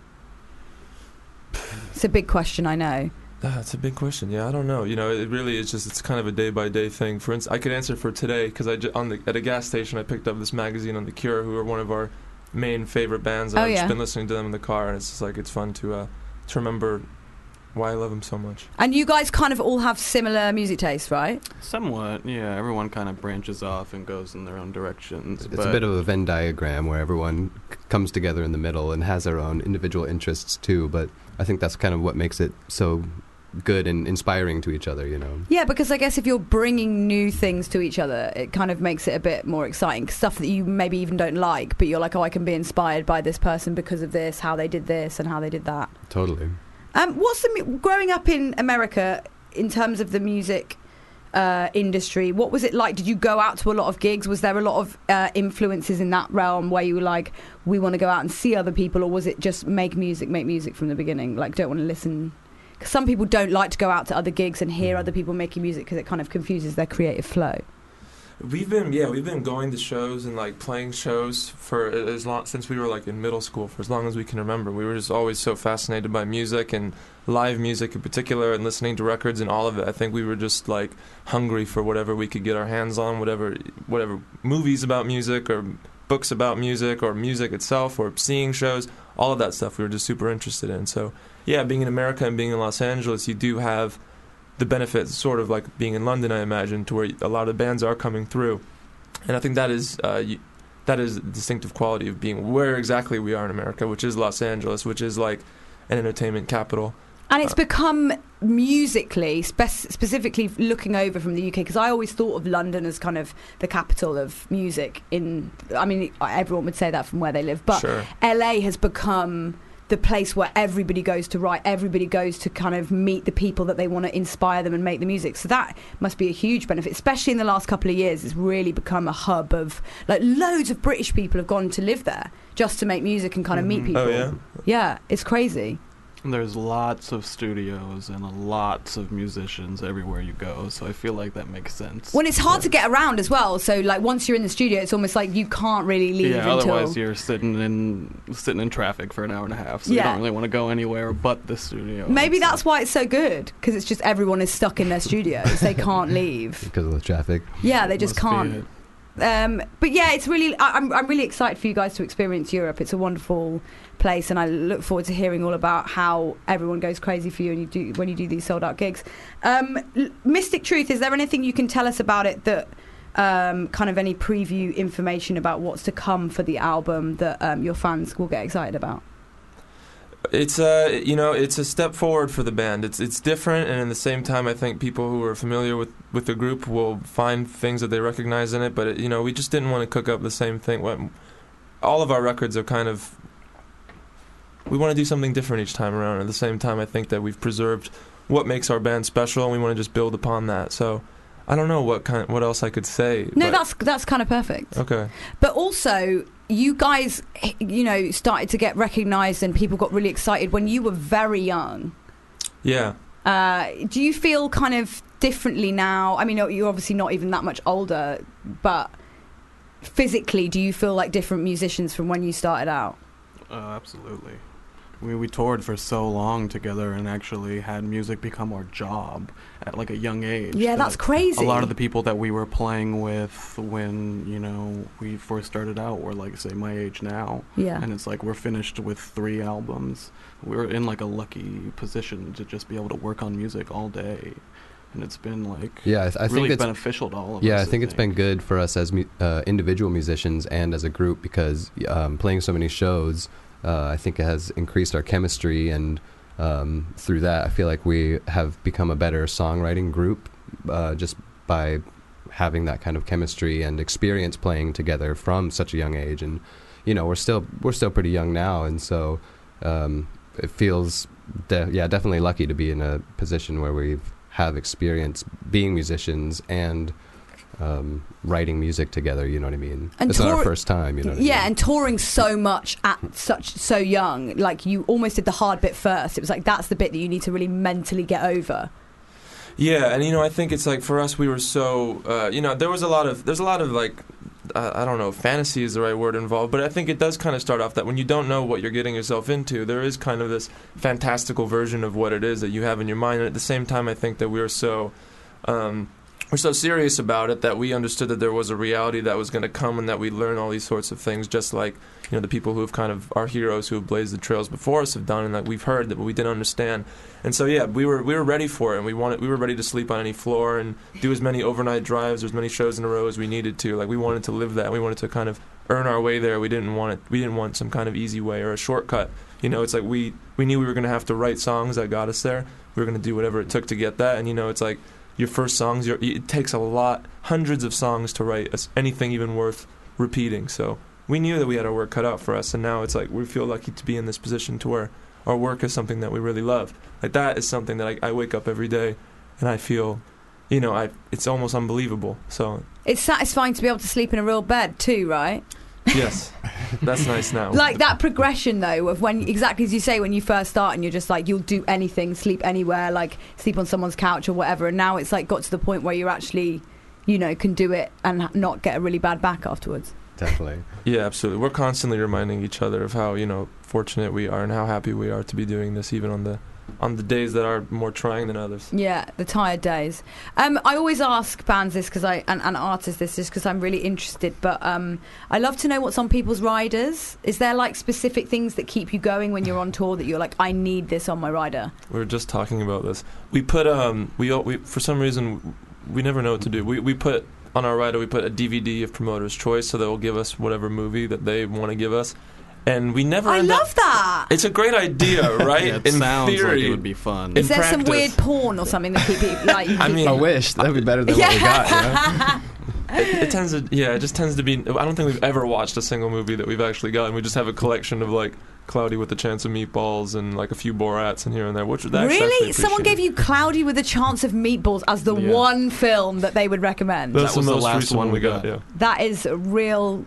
It's a big question, I know. That's a big question. Yeah, I don't know. You know, it really is just, it's kind of a day-by-day thing. For instance, I could answer for today because I ju- on the, at a gas station I picked up this magazine on The Cure, who are one of our main favorite bands, and oh, I've yeah. just been listening to them in the car, and it's just like, it's fun to uh, to remember why I love them so much. And you guys kind of all have similar music tastes, right? Somewhat, yeah. Everyone kind of branches off and goes in their own directions. It's but a bit of a Venn diagram where everyone c- comes together in the middle and has their own individual interests too, but I think that's kind of what makes it so good and inspiring to each other, you know. Yeah, because I guess if you're bringing new things to each other, it kind of makes it a bit more exciting. Stuff that you maybe even don't like, but you're like, oh, I can be inspired by this person because of this, how they did this and how they did that. Totally. Um, what's the mu- growing up in America in terms of the music uh, industry? What was it like? Did you go out to a lot of gigs? Was there a lot of uh, influences in that realm where you were like, we want to go out and see other people, or was it just make music, make music from the beginning? Like, don't want to listen. Because some people don't like to go out to other gigs and hear other people making music because it kind of confuses their creative flow. We've been yeah we've been going to shows and like playing shows for as long since we were like in middle school, for as long as we can remember. We were just always so fascinated by music and live music in particular, and listening to records and all of it. I think we were just like hungry for whatever we could get our hands on, whatever whatever movies about music or books about music or music itself or seeing shows, all of that stuff we were just super interested in. So yeah, being in America and being in Los Angeles, you do have the benefits, sort of like being in London, I imagine, to where a lot of bands are coming through, and I think that is uh, you, that is a distinctive quality of being where exactly we are in America, which is Los Angeles, which is like an entertainment capital. And it's become musically, spe- specifically looking over from the U K, because I always thought of London as kind of the capital of music. In, I mean, everyone would say that from where they live, but Sure. L A has become the place where everybody goes to write, everybody goes to kind of meet the people that they want to inspire them and make the music. So that must be a huge benefit, especially in the last couple of years. It's really become a hub of, like, loads of British people have gone to live there just to make music and kind of meet people. Oh, yeah? Yeah, it's crazy. There's lots of studios and lots of musicians everywhere you go, so I feel like that makes sense. When it's hard to get around as well, so like once you're in the studio, it's almost like you can't really leave yeah, until... otherwise you're sitting in sitting in traffic for an hour and a half, so Yeah. you don't really want to go anywhere but the studio. Maybe that's why it's so good, because it's just everyone is stuck in their studios. They can't leave. Because of the traffic. Yeah, they just Must be can't. it. Um, but yeah, it's really. I, I'm I'm really excited for you guys to experience Europe. It's a wonderful place, and I look forward to hearing all about how everyone goes crazy for you and you do when you do these sold out gigs. Um, L- Mystic Truth, is there anything you can tell us about it that? Um, kind of any preview information about what's to come for the album that um, your fans will get excited about? It's uh, you know, it's a step forward for the band. It's it's different, and at the same time, I think people who are familiar with, with the group will find things that they recognize in it. But it, you know, we just didn't want to cook up the same thing. What all of our records are kind of, we want to do something different each time around. At the same time, I think that we've preserved what makes our band special, and we want to just build upon that. So I don't know what kind, what else I could say. No, but- that's that's kind of perfect. okay. But also, you guys, you know, started to get recognised and people got really excited when you were very young. Yeah. Uh, do you feel kind of differently now? I mean, you're obviously not even that much older, but physically, do you feel like different musicians from when you started out? Uh, absolutely. We we toured for so long together and actually had music become our job at like a young age. Yeah, that's that crazy. A lot of the people that we were playing with when, you know, we first started out were like, say, my age now. Yeah. And it's like we're finished with three albums. We're in like a lucky position to just be able to work on music all day. and it's been like yeah, I, th- I really think it's beneficial to all of yeah, us. I think it's been good for us as mu- uh, individual musicians and as a group because um, playing so many shows, uh, I think it has increased our chemistry, and um, through that, I feel like we have become a better songwriting group uh, just by having that kind of chemistry and experience playing together from such a young age. And you know, we're still we're still pretty young now, and so um, it feels de- yeah, definitely lucky to be in a position where we have experience being musicians and um, writing music together. You know what I mean? And it's not tour- our first time. You know what yeah, I mean? and touring so much at such so young, like you almost did the hard bit first. It was like that's the bit that you need to really mentally get over. Yeah, and you know, I think it's like for us, we were so uh, you know, there was a lot of there's a lot of like uh, I don't know, fantasy is the right word involved, but I think it does kind of start off that when you don't know what you're getting yourself into, there is kind of this fantastical version of what it is that you have in your mind, and at the same time, I think that we were so. Um, We're so serious about it that we understood that there was a reality that was going to come and that we'd learn all these sorts of things, just like, you know, the people who have kind of, our heroes who have blazed the trails before us have done, and that we've heard that, but we didn't understand. And so, yeah, we were we were ready for it, and we wanted we were ready to sleep on any floor and do as many overnight drives or as many shows in a row as we needed to. Like, we wanted to live that. We wanted to kind of earn our way there. We didn't want it. We didn't want some kind of easy way or a shortcut. You know, it's like we, we knew we were going to have to write songs that got us there. We were going to do whatever it took to get that, and, you know, it's like, your first songs, your, it takes a lot, hundreds of songs to write as anything even worth repeating. So we knew that we had our work cut out for us, and now it's like we feel lucky to be in this position to where our work is something that we really love. Like that is something that I, I wake up every day, and I feel, you know, I it's almost unbelievable. So it's satisfying to be able to sleep in a real bed too, right? Yes, that's nice now. Like that progression though of when, exactly as you say, when you first start and you're just like, you'll do anything, sleep anywhere, like sleep on someone's couch or whatever, and now it's like got to the point where you're actually, you know, can do it and not get a really bad back afterwards. Definitely. Yeah, absolutely. We're constantly reminding each other of how, you know, fortunate we are and how happy we are to be doing this, even on the on the days that are more trying than others. Yeah, the tired days. Um, I always ask bands this because I and, and artists this just because I'm really interested. But um, I love to know what's on people's riders. Is there like specific things that keep you going when you're on tour that you're like, I need this on my rider? We were just talking about this. We put um we we for some reason we never know what to do. We we put on our rider we put a D V D of Promoter's Choice, so they'll give us whatever movie that they want to give us. And we never. I end love up, that. It's a great idea, right? Yeah, it in sounds theory, like it would be fun. Is in there some practice, weird porn or something that keep you like? I mean, I wish that'd be better than what we got. You know? it, it tends to, yeah, it just tends to be. I don't think we've ever watched a single movie that we've actually gotten. We just have a collection of like Cloudy with a Chance of Meatballs and like a few Borats and here and there. Which that's really, someone gave you Cloudy with a Chance of Meatballs as the Yeah. one film that they would recommend. That's That was the the most last recent one one we we got. got. Yeah. That is a real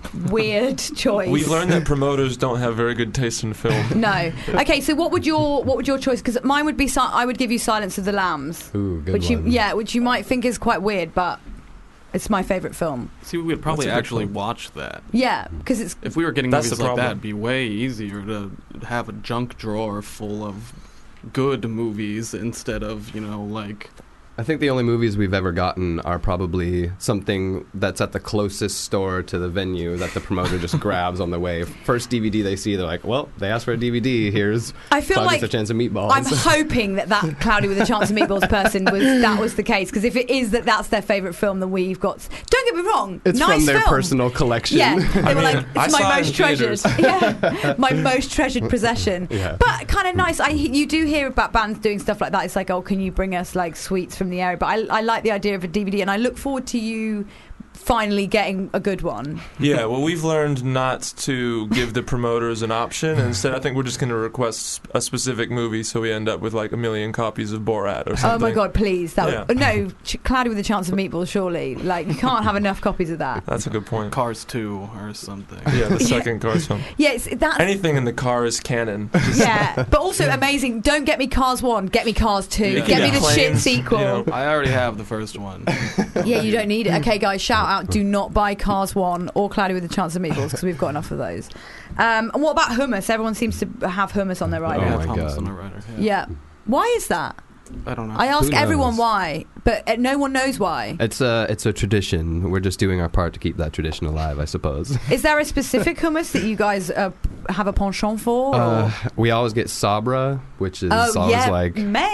weird choice. We've learned that promoters don't have very good taste in film. No. Okay, so what would your what would your choice? Because mine would be si- I would give you Silence of the Lambs. Ooh, good which one. you yeah, which you might think is quite weird, but it's my favourite film. See, we would probably That's a good actually point. watch that. Yeah, because it's If we were getting That's movies the like that, problem. it'd be way easier to have a junk drawer full of good movies instead of, you know, like... I think the only movies we've ever gotten are probably something that's at the closest store to the venue that the promoter just grabs on the way. First D V D they see, they're like, well, they asked for a D V D, here's I feel Cloudy like with a Chance of Meatballs. I'm hoping that that Cloudy with a Chance of Meatballs person was that was the case, because if it is that that's their favourite film, then we've got. Don't get me wrong, It's nice from their film. personal collection. Yeah, they I were mean, like, I it's saw my it most in treasured. theaters. Yeah, my most treasured possession. Yeah. But kind of nice. I you do hear about bands doing stuff like that. It's like, oh, can you bring us like sweets from the area? But I, I like the idea of a D V D, and I look forward to you finally getting a good one. Yeah, well, we've learned not to give the promoters an option. And instead, I think we're just going to request a specific movie, so we end up with like a million copies of Borat or something. Oh my god, please! That Yeah. would, no, Ch- Cloudy with a Chance of Meatballs. Surely, like you can't have enough copies of that. That's a good point. Cars two or something. Yeah, the second Cars film. Yeah, it's, that's Anything in the car is canon. Just- yeah, but also amazing. Don't get me Cars one, get me Cars two, Yeah. get me Yeah. the shit Planes, sequel. you know. I already have the first one. Yeah, you don't need it. Okay, guys, shout out: do not buy Cars one or Cloudy with a Chance of Meatballs, because we've got enough of those. Um, and what about hummus? Everyone seems to have hummus on their Oh rider. I my have hummus God. on the rider. Yeah. Yeah. Why is that? I don't know. I ask Who everyone knows? why, but uh, no one knows why. It's a it's a tradition. We're just doing our part to keep that tradition alive, I suppose. Is there a specific hummus that you guys uh, have a penchant for? Or? Uh, we always get Sabra, which is oh always yeah, like mate.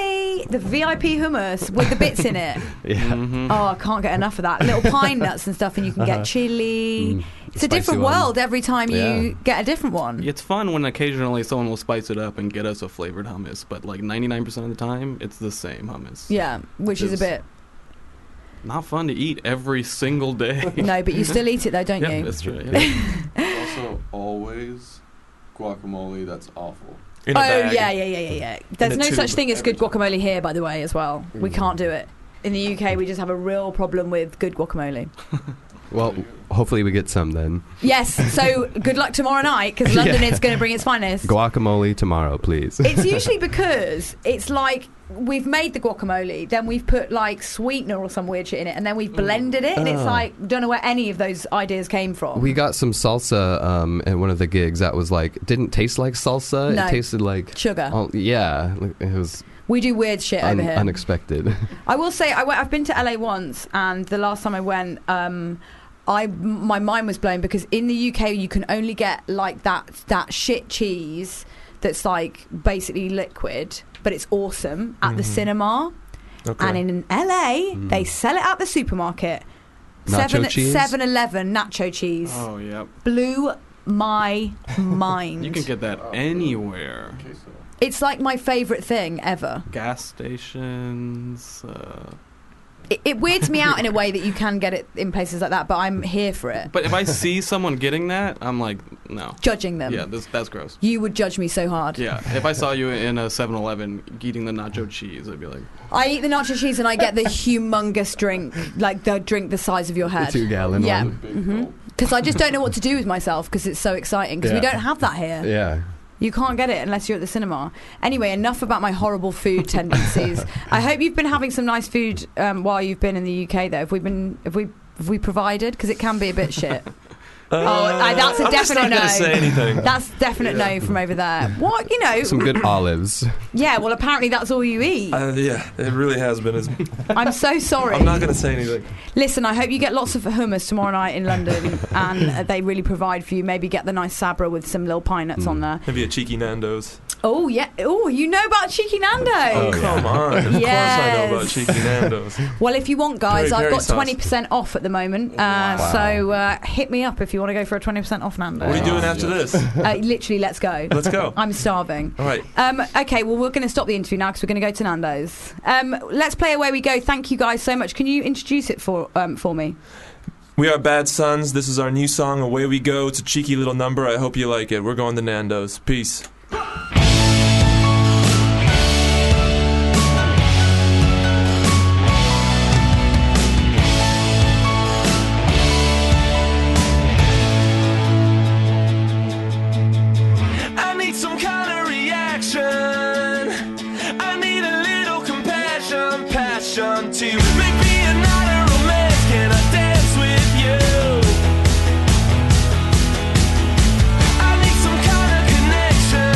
the V I P hummus with the bits in it. Yeah. Mm-hmm. Oh, I can't get enough of that. Little pine nuts and stuff, and you can Uh-huh. get chili. Mm, it's a spicy different one. world every time you Yeah. get a different one. It's fun when occasionally someone will spice it up and get us a flavored hummus, but like ninety-nine percent of the time, it's the same hummus. Yeah, which is a It's bit. not fun to eat every single day. No, but you still eat it though, don't Yeah, you? that's true. Yeah. Also, always guacamole. That's awful. Oh yeah, yeah, yeah, yeah, yeah. There's no such thing as good guacamole here, by the way, as well. We Mm. can't do it. In the U K, we just have a real problem with good guacamole. Well, hopefully we get some then. Yes, so good luck tomorrow night, because London Yeah. is going to bring its finest. Guacamole tomorrow, please. It's usually because it's like we've made the guacamole, then we've put like sweetener or some weird shit in it, and then we've blended it, and it's Oh. like, don't know where any of those ideas came from. We got some salsa um, at one of the gigs that was like didn't taste like salsa. No. It tasted like Sugar. Oh, yeah, like, it was We do weird shit un- over here. unexpected. I will say, I went, I've been to L A once, and the last time I went, um, I my mind was blown because in the U K you can only get like that that shit cheese that's like basically liquid, but it's awesome at the Mhm. cinema. Okay. And in L A Mm. they sell it at the supermarket. Nacho Seven cheese? Seven Eleven nacho cheese. Oh, yep. Blew my mind. You can get that anywhere. It's like my favourite thing ever. Gas stations. Uh, It, it weirds me out in a way that you can get it in places like that, but I'm here for it. but if I see someone getting that, I'm like, no. Judging them. Yeah, this, that's gross. You would judge me so hard. Yeah, if I saw you in a seven eleven eating the nacho cheese, I'd be like, I eat the nacho cheese and I get the humongous drink, like the drink the size of your head. two gallon Yeah. one. Because I just don't know what to do with myself because it's so exciting. Because we Yeah. don't have that here. Yeah. You can't get it unless you're at the cinema. Anyway, enough about my horrible food tendencies. I hope you've been having some nice food um, while you've been in the U K, though. Have we been? Have we? Have we provided? Because it can be a bit shit. Uh, oh, I, that's a I'm just definite not gonna no. say anything. That's definite no from over there. What you know? Some good olives. Yeah. Well, apparently that's all you eat. Uh, yeah, it really has been. As I'm so sorry. I'm not going to say anything. Listen, I hope you get lots of hummus tomorrow night in London, and uh, they really provide for you. Maybe get the nice Sabra with some little pine nuts on there. Maybe a cheeky Nando's. Oh yeah. Oh, you know about Cheeky Nando's? Oh, come on. Of Yes. course I know about cheeky Nando's. Well, if you want, guys, Very, I've very got saucy. twenty percent off at the moment. Uh, Wow. So uh, hit me up if you want to go for a twenty percent off Nando's. What are you doing after this? Uh, literally, let's go. Let's go. I'm starving. All right. Um, okay, well, we're going to stop the interview now because we're going to go to Nando's. Um, let's play Away We Go. Thank you guys so much. Can you introduce it for um, for me? We are Bad Sons. This is our new song, Away We Go. It's a cheeky little number. I hope you like it. We're going to Nando's. Peace. I need some kind of reaction. I need a little compassion, passion to make me a night of romance. Can I dance with you? I need some kind of connection.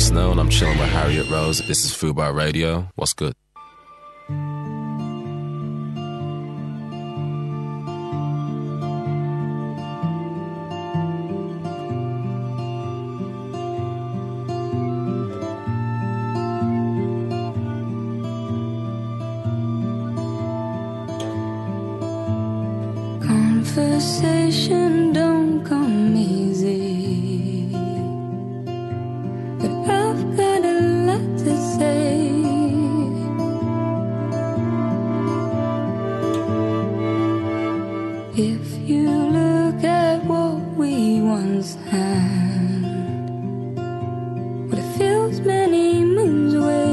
Snow, and I'm chilling with Harriet Rose. This is Fubar Radio. What's good? Conversation don't come easy, but I've got a lot to say. If you look at what we once had, but it feels many moons away.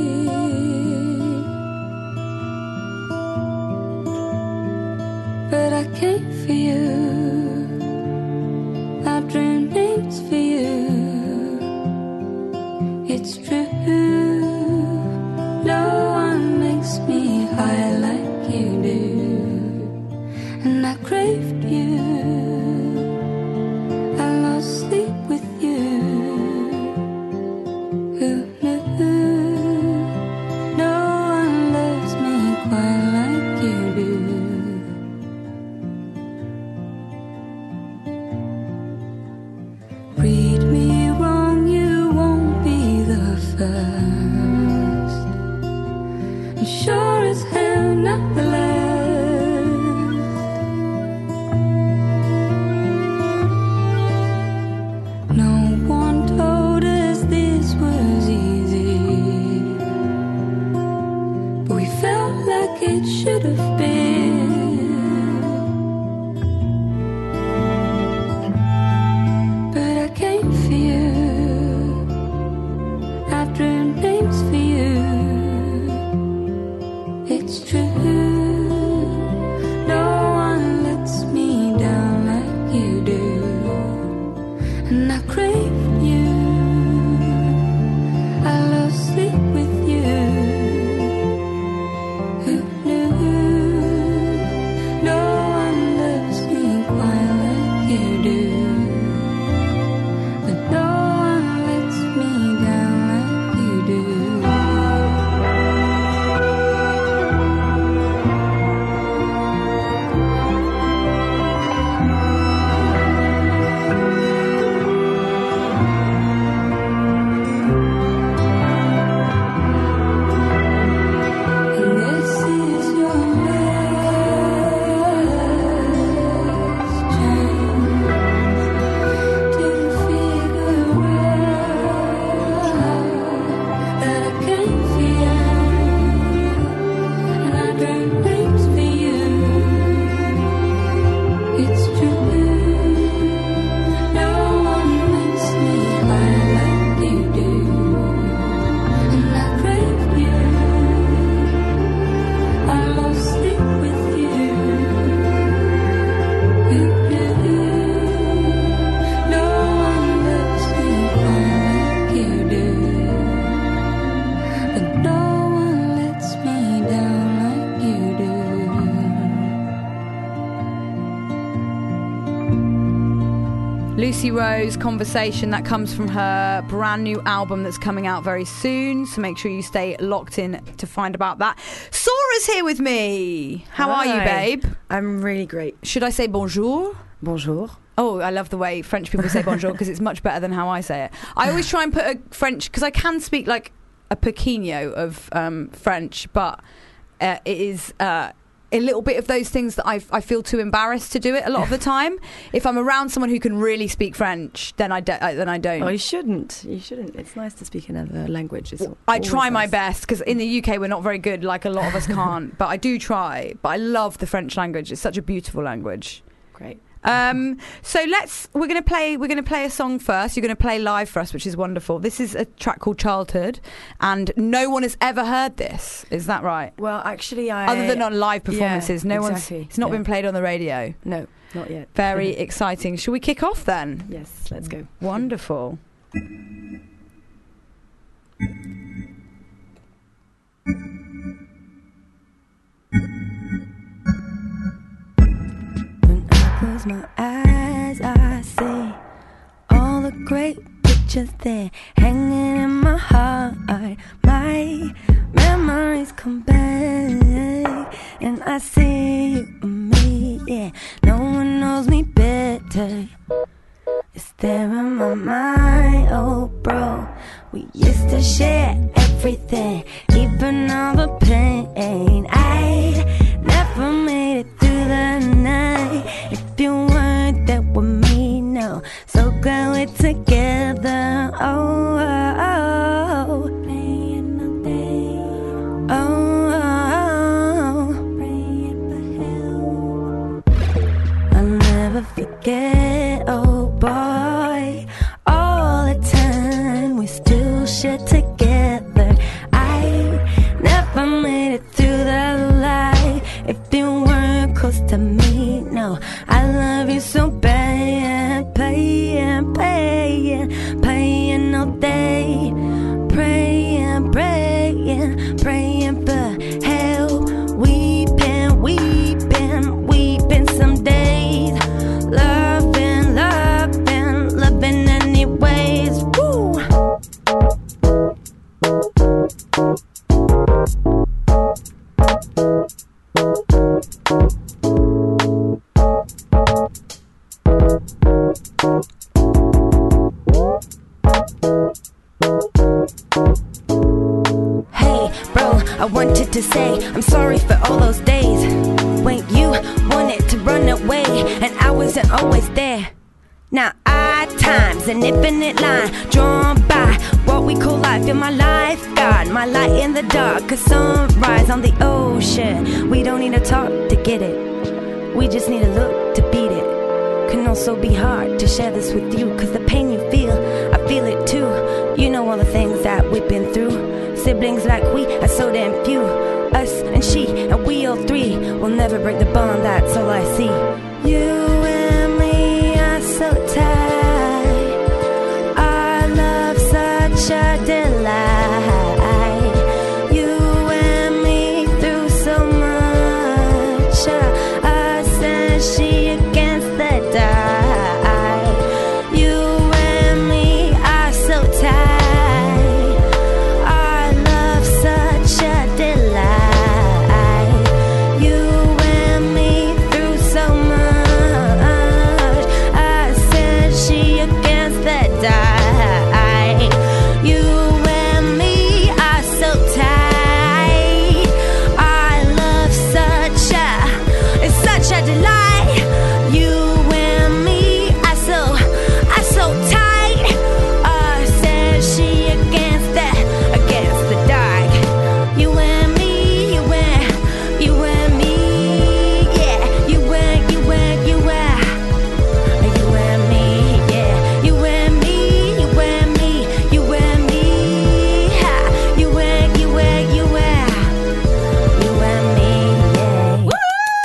But I came for you, I dreamed names for you. It's true, no one makes me high like you do. And I craved you, I lost sleep with you. Who knew, no one loves me quite like you do. Read me wrong, you won't be the first, and sure as hell not the last. No one told us this was easy, but we felt like it should have been. But I came for you, I drew names for you. It's true, no one lets me down like you do. And I crave you, I lost sleep with you. Who knew, no one loves me quite like you do. But no one lets me down like you do. And this is your last chance to figure out that I came for you, and I dreamt names for you. It's true, no one makes me high like you do. And I crave you, I lost sleep with you. You knew, no one loves me quite like you do. But no one lets me down like you do. Lucy Rose, Conversation, that comes from her brand new album that's coming out very soon, so make sure you stay locked in to find about that. Sora's here with me. How are you, Hi. babe? I'm really great. Should I say bonjour? Bonjour. Oh, I love the way French people say bonjour because it's much better than how I say it. I always try and put a French, because I can speak like a pequeno of um, French, but uh, it is uh, a little bit of those things that I, I feel too embarrassed to do it a lot of the time. If I'm around someone who can really speak French, then I, do, uh, then I don't. Oh, you shouldn't. You shouldn't. It's nice to speak another language. It's I always try my nice. best, because in the U K we're not very good, like a lot of us can't, but I do try. But I love the French language. It's such a beautiful language. Great. Um, so let's we're gonna play we're gonna play a song first. You're gonna play live for us, which is wonderful. This is a track called Childhood, and no one has ever heard this. Is that right? Well, actually, I other than on live performances, yeah, no exactly. one's it's not yeah. been played on the radio. No, not yet. Very exciting. Shall we kick off then? Yes, let's go. Wonderful. When I close my eyes, I see all the great big just there, hanging in my heart. My memories come back, and I see you and me. Yeah, no one knows me better. It's there in my mind, oh bro. We used to share everything, even all the pain. I never made it through the night if you weren't there with me, no. So glad we're together, oh, oh, oh. Praying all day, oh, oh, oh. Praying for help. I'll never forget, oh boy, all the time we still share together. I never made it through the light if you weren't close to me, no. I love you so bad, paying, paying, paying all day, praying, praying, praying for help, weeping, weeping, weeping some days, loving, loving, loving anyways, woo. Hey, bro, I wanted to say I'm sorry for all those days when you wanted to run away and I wasn't always there. Now I times an infinite line drawn by what we call life. You're my lifeguard, my light in the dark, a sunrise on the ocean. We don't need to talk to get it, we just need to look to beat it. Can also be hard to share this with you, cause the pain you feel, I feel it too. You know all the things that we've been through. Siblings like we are so damn few. Us and she and we all three will never break the bond, that's all I see. You and me are so tight, our love such a delight. You and me through so much, uh, us and she against the die. You and me are so tight, our love such a delight. You and me through so much, us and she against the die. You and me are so tight, our love such a, it's such a delight. You and me are so, are so tight, us and she against the, against the dark. You and me, you and, you and me, yeah. You and, you and, you and, you and me, yeah. You and me, you and me, you and me, ha. You and, you and, you and, you and me, yeah. Woo!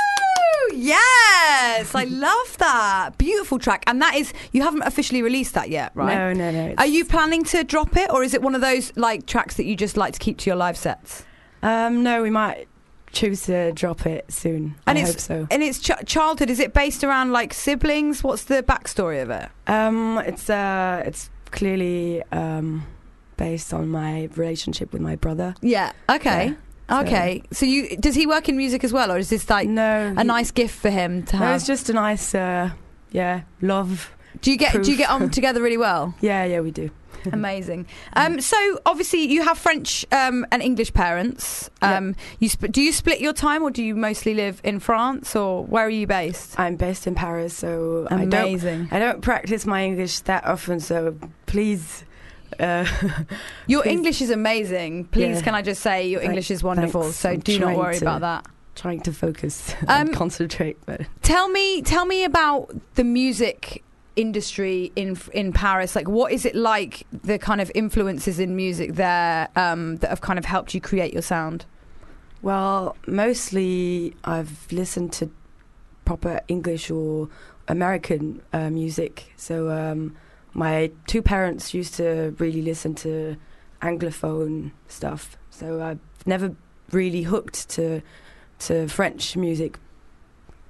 Yes, I love that. Beautiful track. And that is, you haven't officially released that yet, right? No, no, no. Are you planning to drop it, or is it one of those like tracks that you just like to keep to your live sets? Um, no, we might choose to drop it soon. And I it's hope so. and it's ch- childhood. Is it based around like siblings? What's the backstory of it? Um, it's uh, it's clearly um, based on my relationship with my brother. Yeah. Okay. Yeah, so- Okay. So you does he work in music as well, or is this like No, a he- nice gift for him to No, have? it's just a nice, uh, yeah, love. do you get do you proof. get on together really well? Yeah, yeah, we do. Amazing. Um, so obviously you have French um, and English parents. Um, you sp- do you split your time, or do you mostly live in France, or where are you based? I'm based in Paris, so Amazing. I don't, I don't practice my English that often. So please, uh, Your please- English is amazing. Please, Yeah. can I just say your Thank- English is wonderful. thanks. So I'm do not trying worry to- about that. Trying to focus Um, and concentrate, but Tell me, tell me about the music industry in in Paris. Like, what is it like? The kind of influences in music there um, that have kind of helped you create your sound. well, mostly I've listened to proper English or American uh, music. So um, my two parents used to really listen to Anglophone stuff. So I've never really hooked to to French music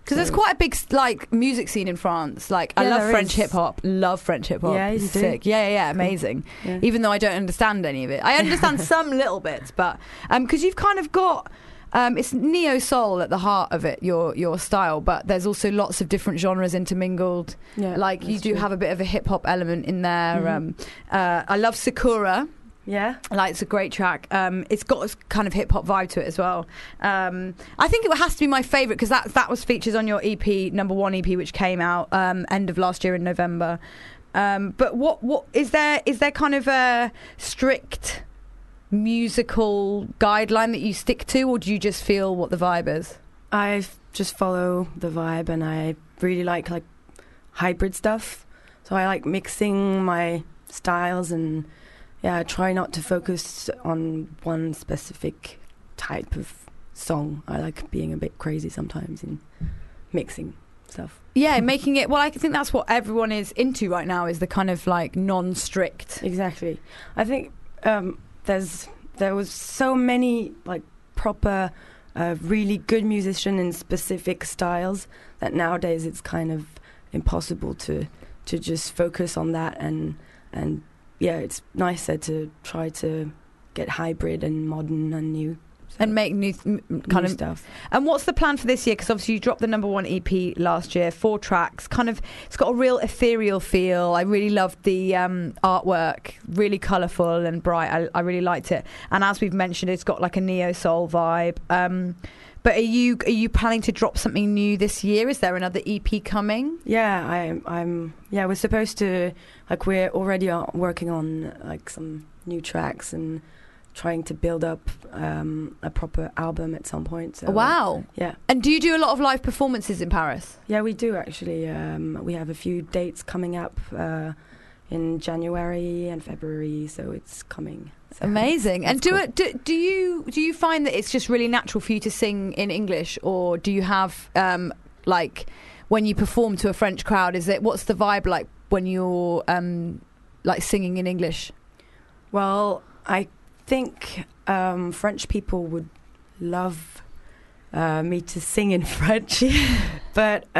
Because there's quite a big like music scene in France. Like I Yeah, love there French is. hip hop. Love French hip hop. Yeah, you It's do? sick. Yeah, yeah, yeah, amazing. Yeah. Even though I don't understand any of it, I understand some little bits. But because you've kind of got um, it's neo soul at the heart of it, your your style. But there's also lots of different genres intermingled. Yeah, like you that's do true. have a bit of a hip hop element in there. Mhm. Um, uh, I love Sakura. Yeah, like it's a great track. Um, it's got a kind of hip hop vibe to it as well. Um, I think it has to be my favourite because that that was features on your E P, number one E P, which came out um, end of last year in November. Um, but what what is there? Is there kind of a strict musical guideline that you stick to, or do you just feel what the vibe is? I f- just follow the vibe, and I really like like hybrid stuff. So I like mixing my styles, and yeah, I try not to focus on one specific type of song. I like being a bit crazy sometimes in mixing stuff. Yeah, making it. Well, I think that's what everyone is into right now. Is the kind of like non-strict. Exactly. I think um, there's there was so many like proper, uh, really good musicians in specific styles that nowadays it's kind of impossible to to just focus on that, and and yeah, it's nicer to try to get hybrid and modern and new. And make new th- m- kind New of stuff. And what's the plan for this year? Because obviously you dropped the number one E P last year, four tracks. Kind of, it's got a real ethereal feel. I really loved the um, artwork, really colourful and bright. I, I really liked it. And as we've mentioned, it's got like a neo soul vibe. Um, but are you are you planning to drop something new this year? Is there another E P coming? Yeah, I, I'm. Yeah, we're supposed to. Like, we're already uh, working on like some new tracks and trying to build up um, a proper album at some point. So, Wow. Yeah. And do you do a lot of live performances in Paris? Yeah, we do actually. Um, we have a few dates coming up uh, in January and February, so it's coming. So Amazing. And it's do cool. it. Do, do you do you find that it's just really natural for you to sing in English, or do you have um, like when you perform to a French crowd? Is it what's the vibe like when you're um, like singing in English? Well, I think um, French people would love uh, me to sing in French, but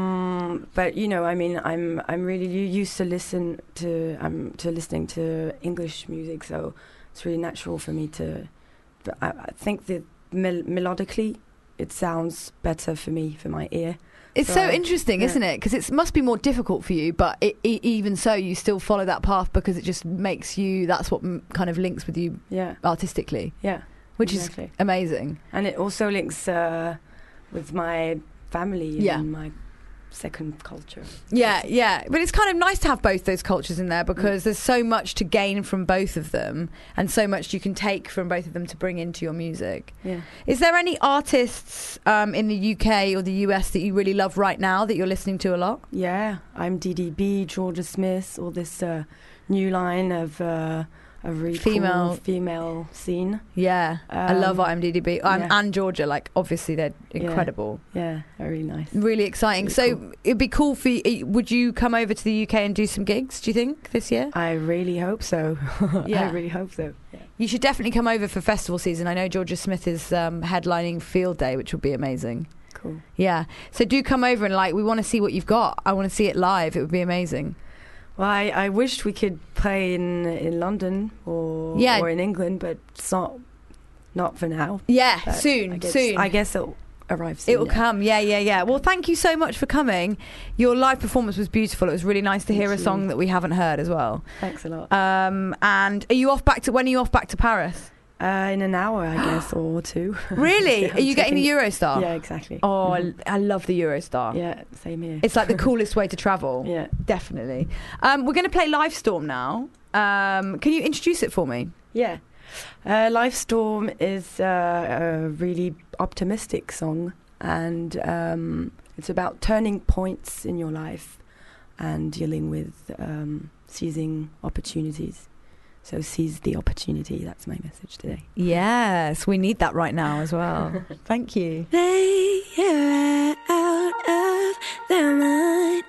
um, but you know, I mean, I'm I'm really used to listen to um, to listening to English music, so it's really natural for me to. But I, I think that mel- melodically, it sounds better for me for my ear. It's so, So, interesting, yeah. isn't it? Because it must be more difficult for you, but it, it, even so, you still follow that path because it just makes you. That's what m- kind of links with you, Yeah. artistically. Yeah, which exactly. is amazing. And it also links uh, with my family Yeah. and my second culture. Yeah, yeah. But it's kind of nice to have both those cultures in there because there's so much to gain from both of them and so much you can take from both of them to bring into your music. Yeah. Is there any artists um, in the U K or the U S that you really love right now that you're listening to a lot? Yeah, I'm D D B, Georgia Smith, all this uh, new line of uh, a really Female- cool female scene. Yeah, I love Um, I M D B. Um, yeah. And Georgia, like, obviously they're Yeah. incredible. Yeah, very nice. Really exciting. Really so cool. it'd be cool for you. Would you come over to the U K and do some gigs, do you think, this year? I really hope so. Yeah. I really hope so. Yeah. You should definitely come over for festival season. I know Georgia Smith is um, headlining Field Day, which will be amazing. Cool. Yeah. So do come over and, like, we want to see what you've got. I want to see it live. It would be amazing. Well, I, I wished we could play in in London or Yeah. or in England, but it's not not for now. Yeah, But soon, I guess, soon. I guess it'll arrive soon. It will yeah. come. Yeah, yeah, yeah. Well, thank you so much for coming. Your live performance was beautiful. It was really nice to hear Thank a song you. that we haven't heard as well. Thanks a lot. Um, and are you off back to, when are you off back to Paris? Uh, in an hour, I guess, or two. Really? Yeah, Are you I'm getting the taking- Eurostar? Yeah, exactly. Oh, Mhm. I, I love the Eurostar. Yeah, same here. It's like the coolest way to travel. Yeah. Definitely. Um, we're going to play Livestorm now. Um, can you introduce it for me? Yeah. Uh, Livestorm is uh, a really optimistic song, and um, it's about turning points in your life and dealing with um, seizing opportunities. So seize the opportunity. That's my message today. Yes, we need that right now as well. Thank you. They are out of their mind.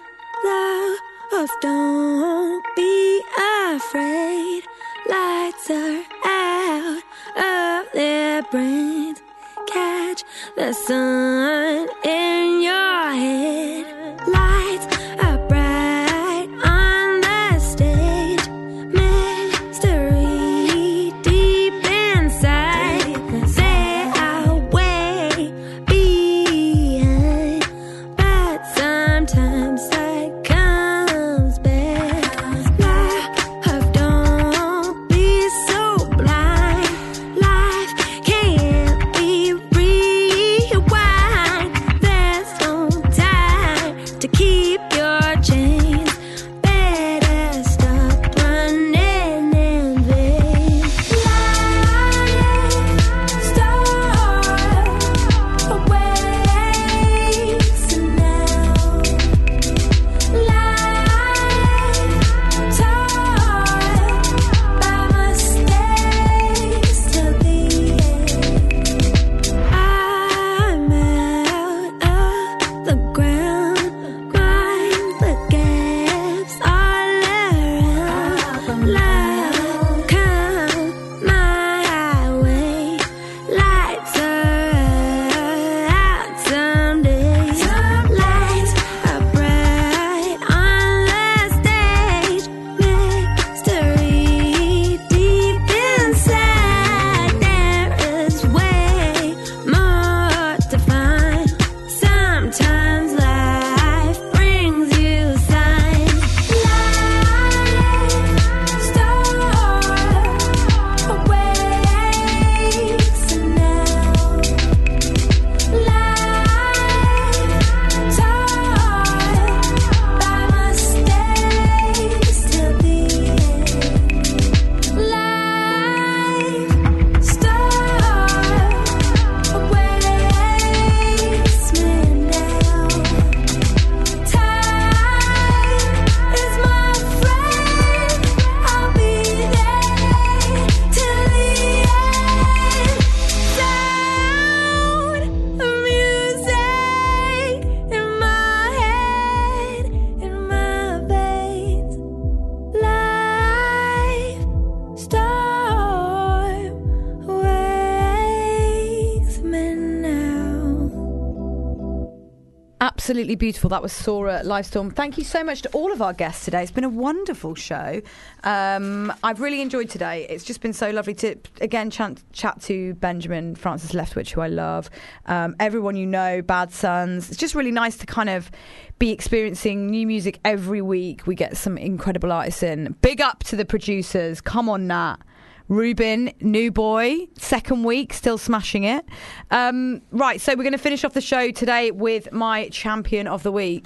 Love, don't be afraid. Lights are out of their brains. Catch the sun in your the ground, mind the gaps all around. Love, come my way. Lights are out someday. Some lights are bright on the stage. Mystery deep inside. There is way more to find. Sometimes life brings you signs. Life store awakes now. Life taught by mistakes till the end. Life store awakes me now. Time is my friend. I'll be there till the end. Sound of music in my head, in my veins. Life storm wakes me now. Absolutely beautiful. That was Sora Livestorm. Thank you so much to all of our guests today. It's been a wonderful show. Um, I've really enjoyed today. It's just been so lovely to, again, chat, chat to Benjamin Francis Leftwich, who I love. Um, everyone you know, Bad Sons. It's just really nice to kind of be experiencing new music every week. We get some incredible artists in. Big up to the producers. Come on, Nat. Ruben, new boy, second week, still smashing it. Um, right, so we're going to finish off the show today with my champion of the week.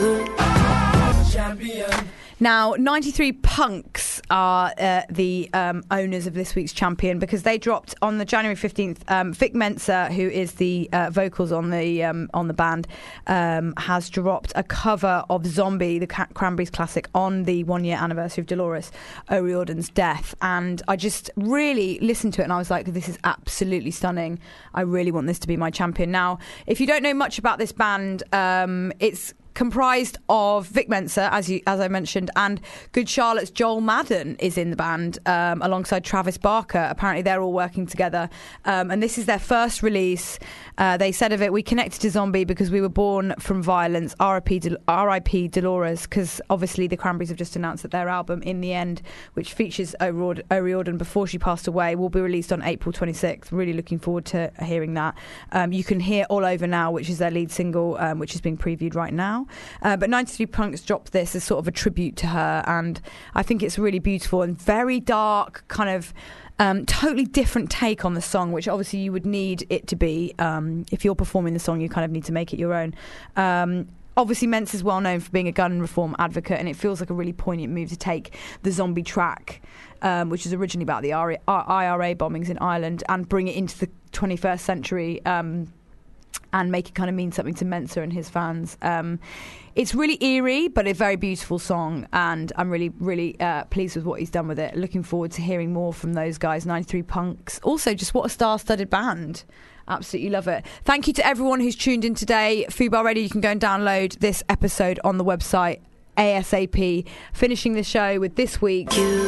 Champion. Now, ninety-three Punks are uh, the um, owners of this week's champion, because they dropped on the January fifteenth. Um, Vic Mensa, who is the uh, vocals on the um, on the band, um, has dropped a cover of Zombie, the Ca- Cranberries classic, on the one year anniversary of Dolores O'Riordan's death. And I just really listened to it and I was like, this is absolutely stunning. I really want this to be my champion. Now, if you don't know much about this band, um, it's comprised of Vic Mensa, as you, as I mentioned, and Good Charlotte's Joel Madden is in the band um, alongside Travis Barker. Apparently they're all working together, um, and this is their first release. Uh, they said of it, we connected to Zombie because we were born from violence. R I P Del- R I P Dolores, because obviously the Cranberries have just announced that their album In the End, which features O'Riordan, O'Riordan before she passed away, will be released on April twenty-sixth. Really looking forward to hearing that. Um, you can hear All Over Now, which is their lead single, um, which is being previewed right now. Uh, but ninety-three Punks dropped this as sort of a tribute to her, and I think it's really beautiful and very dark, kind of um, totally different take on the song, which obviously you would need it to be. Um, if you're performing the song, you kind of need to make it your own. Um, Obviously, Mensa is well known for being a gun reform advocate, and it feels like a really poignant move to take the Zombie track, um, which is originally about the I R A bombings in Ireland, and bring it into the twenty-first century. Um, and make it kind of mean something to Mensa and his fans. Um, it's really eerie, but a very beautiful song, and I'm really, really uh, pleased with what he's done with it. Looking forward to hearing more from those guys, ninety-three Punks. Also, just what a star-studded band. Absolutely love it. Thank you to everyone who's tuned in today. Fubar Radio, you can go and download this episode on the website ASAP. Finishing the show with this week.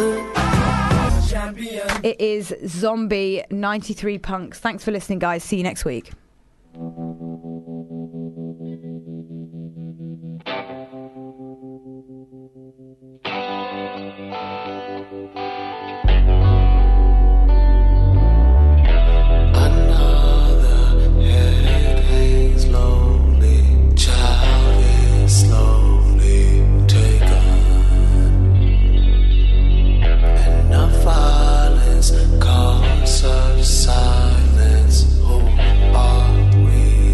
Champion. It is Zombie, ninety-three Punks. Thanks for listening, guys. See you next week. Silence, who are we?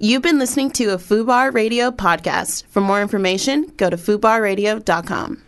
You've been listening to a FUBAR Radio podcast. For more information, go to fubar radio dot com.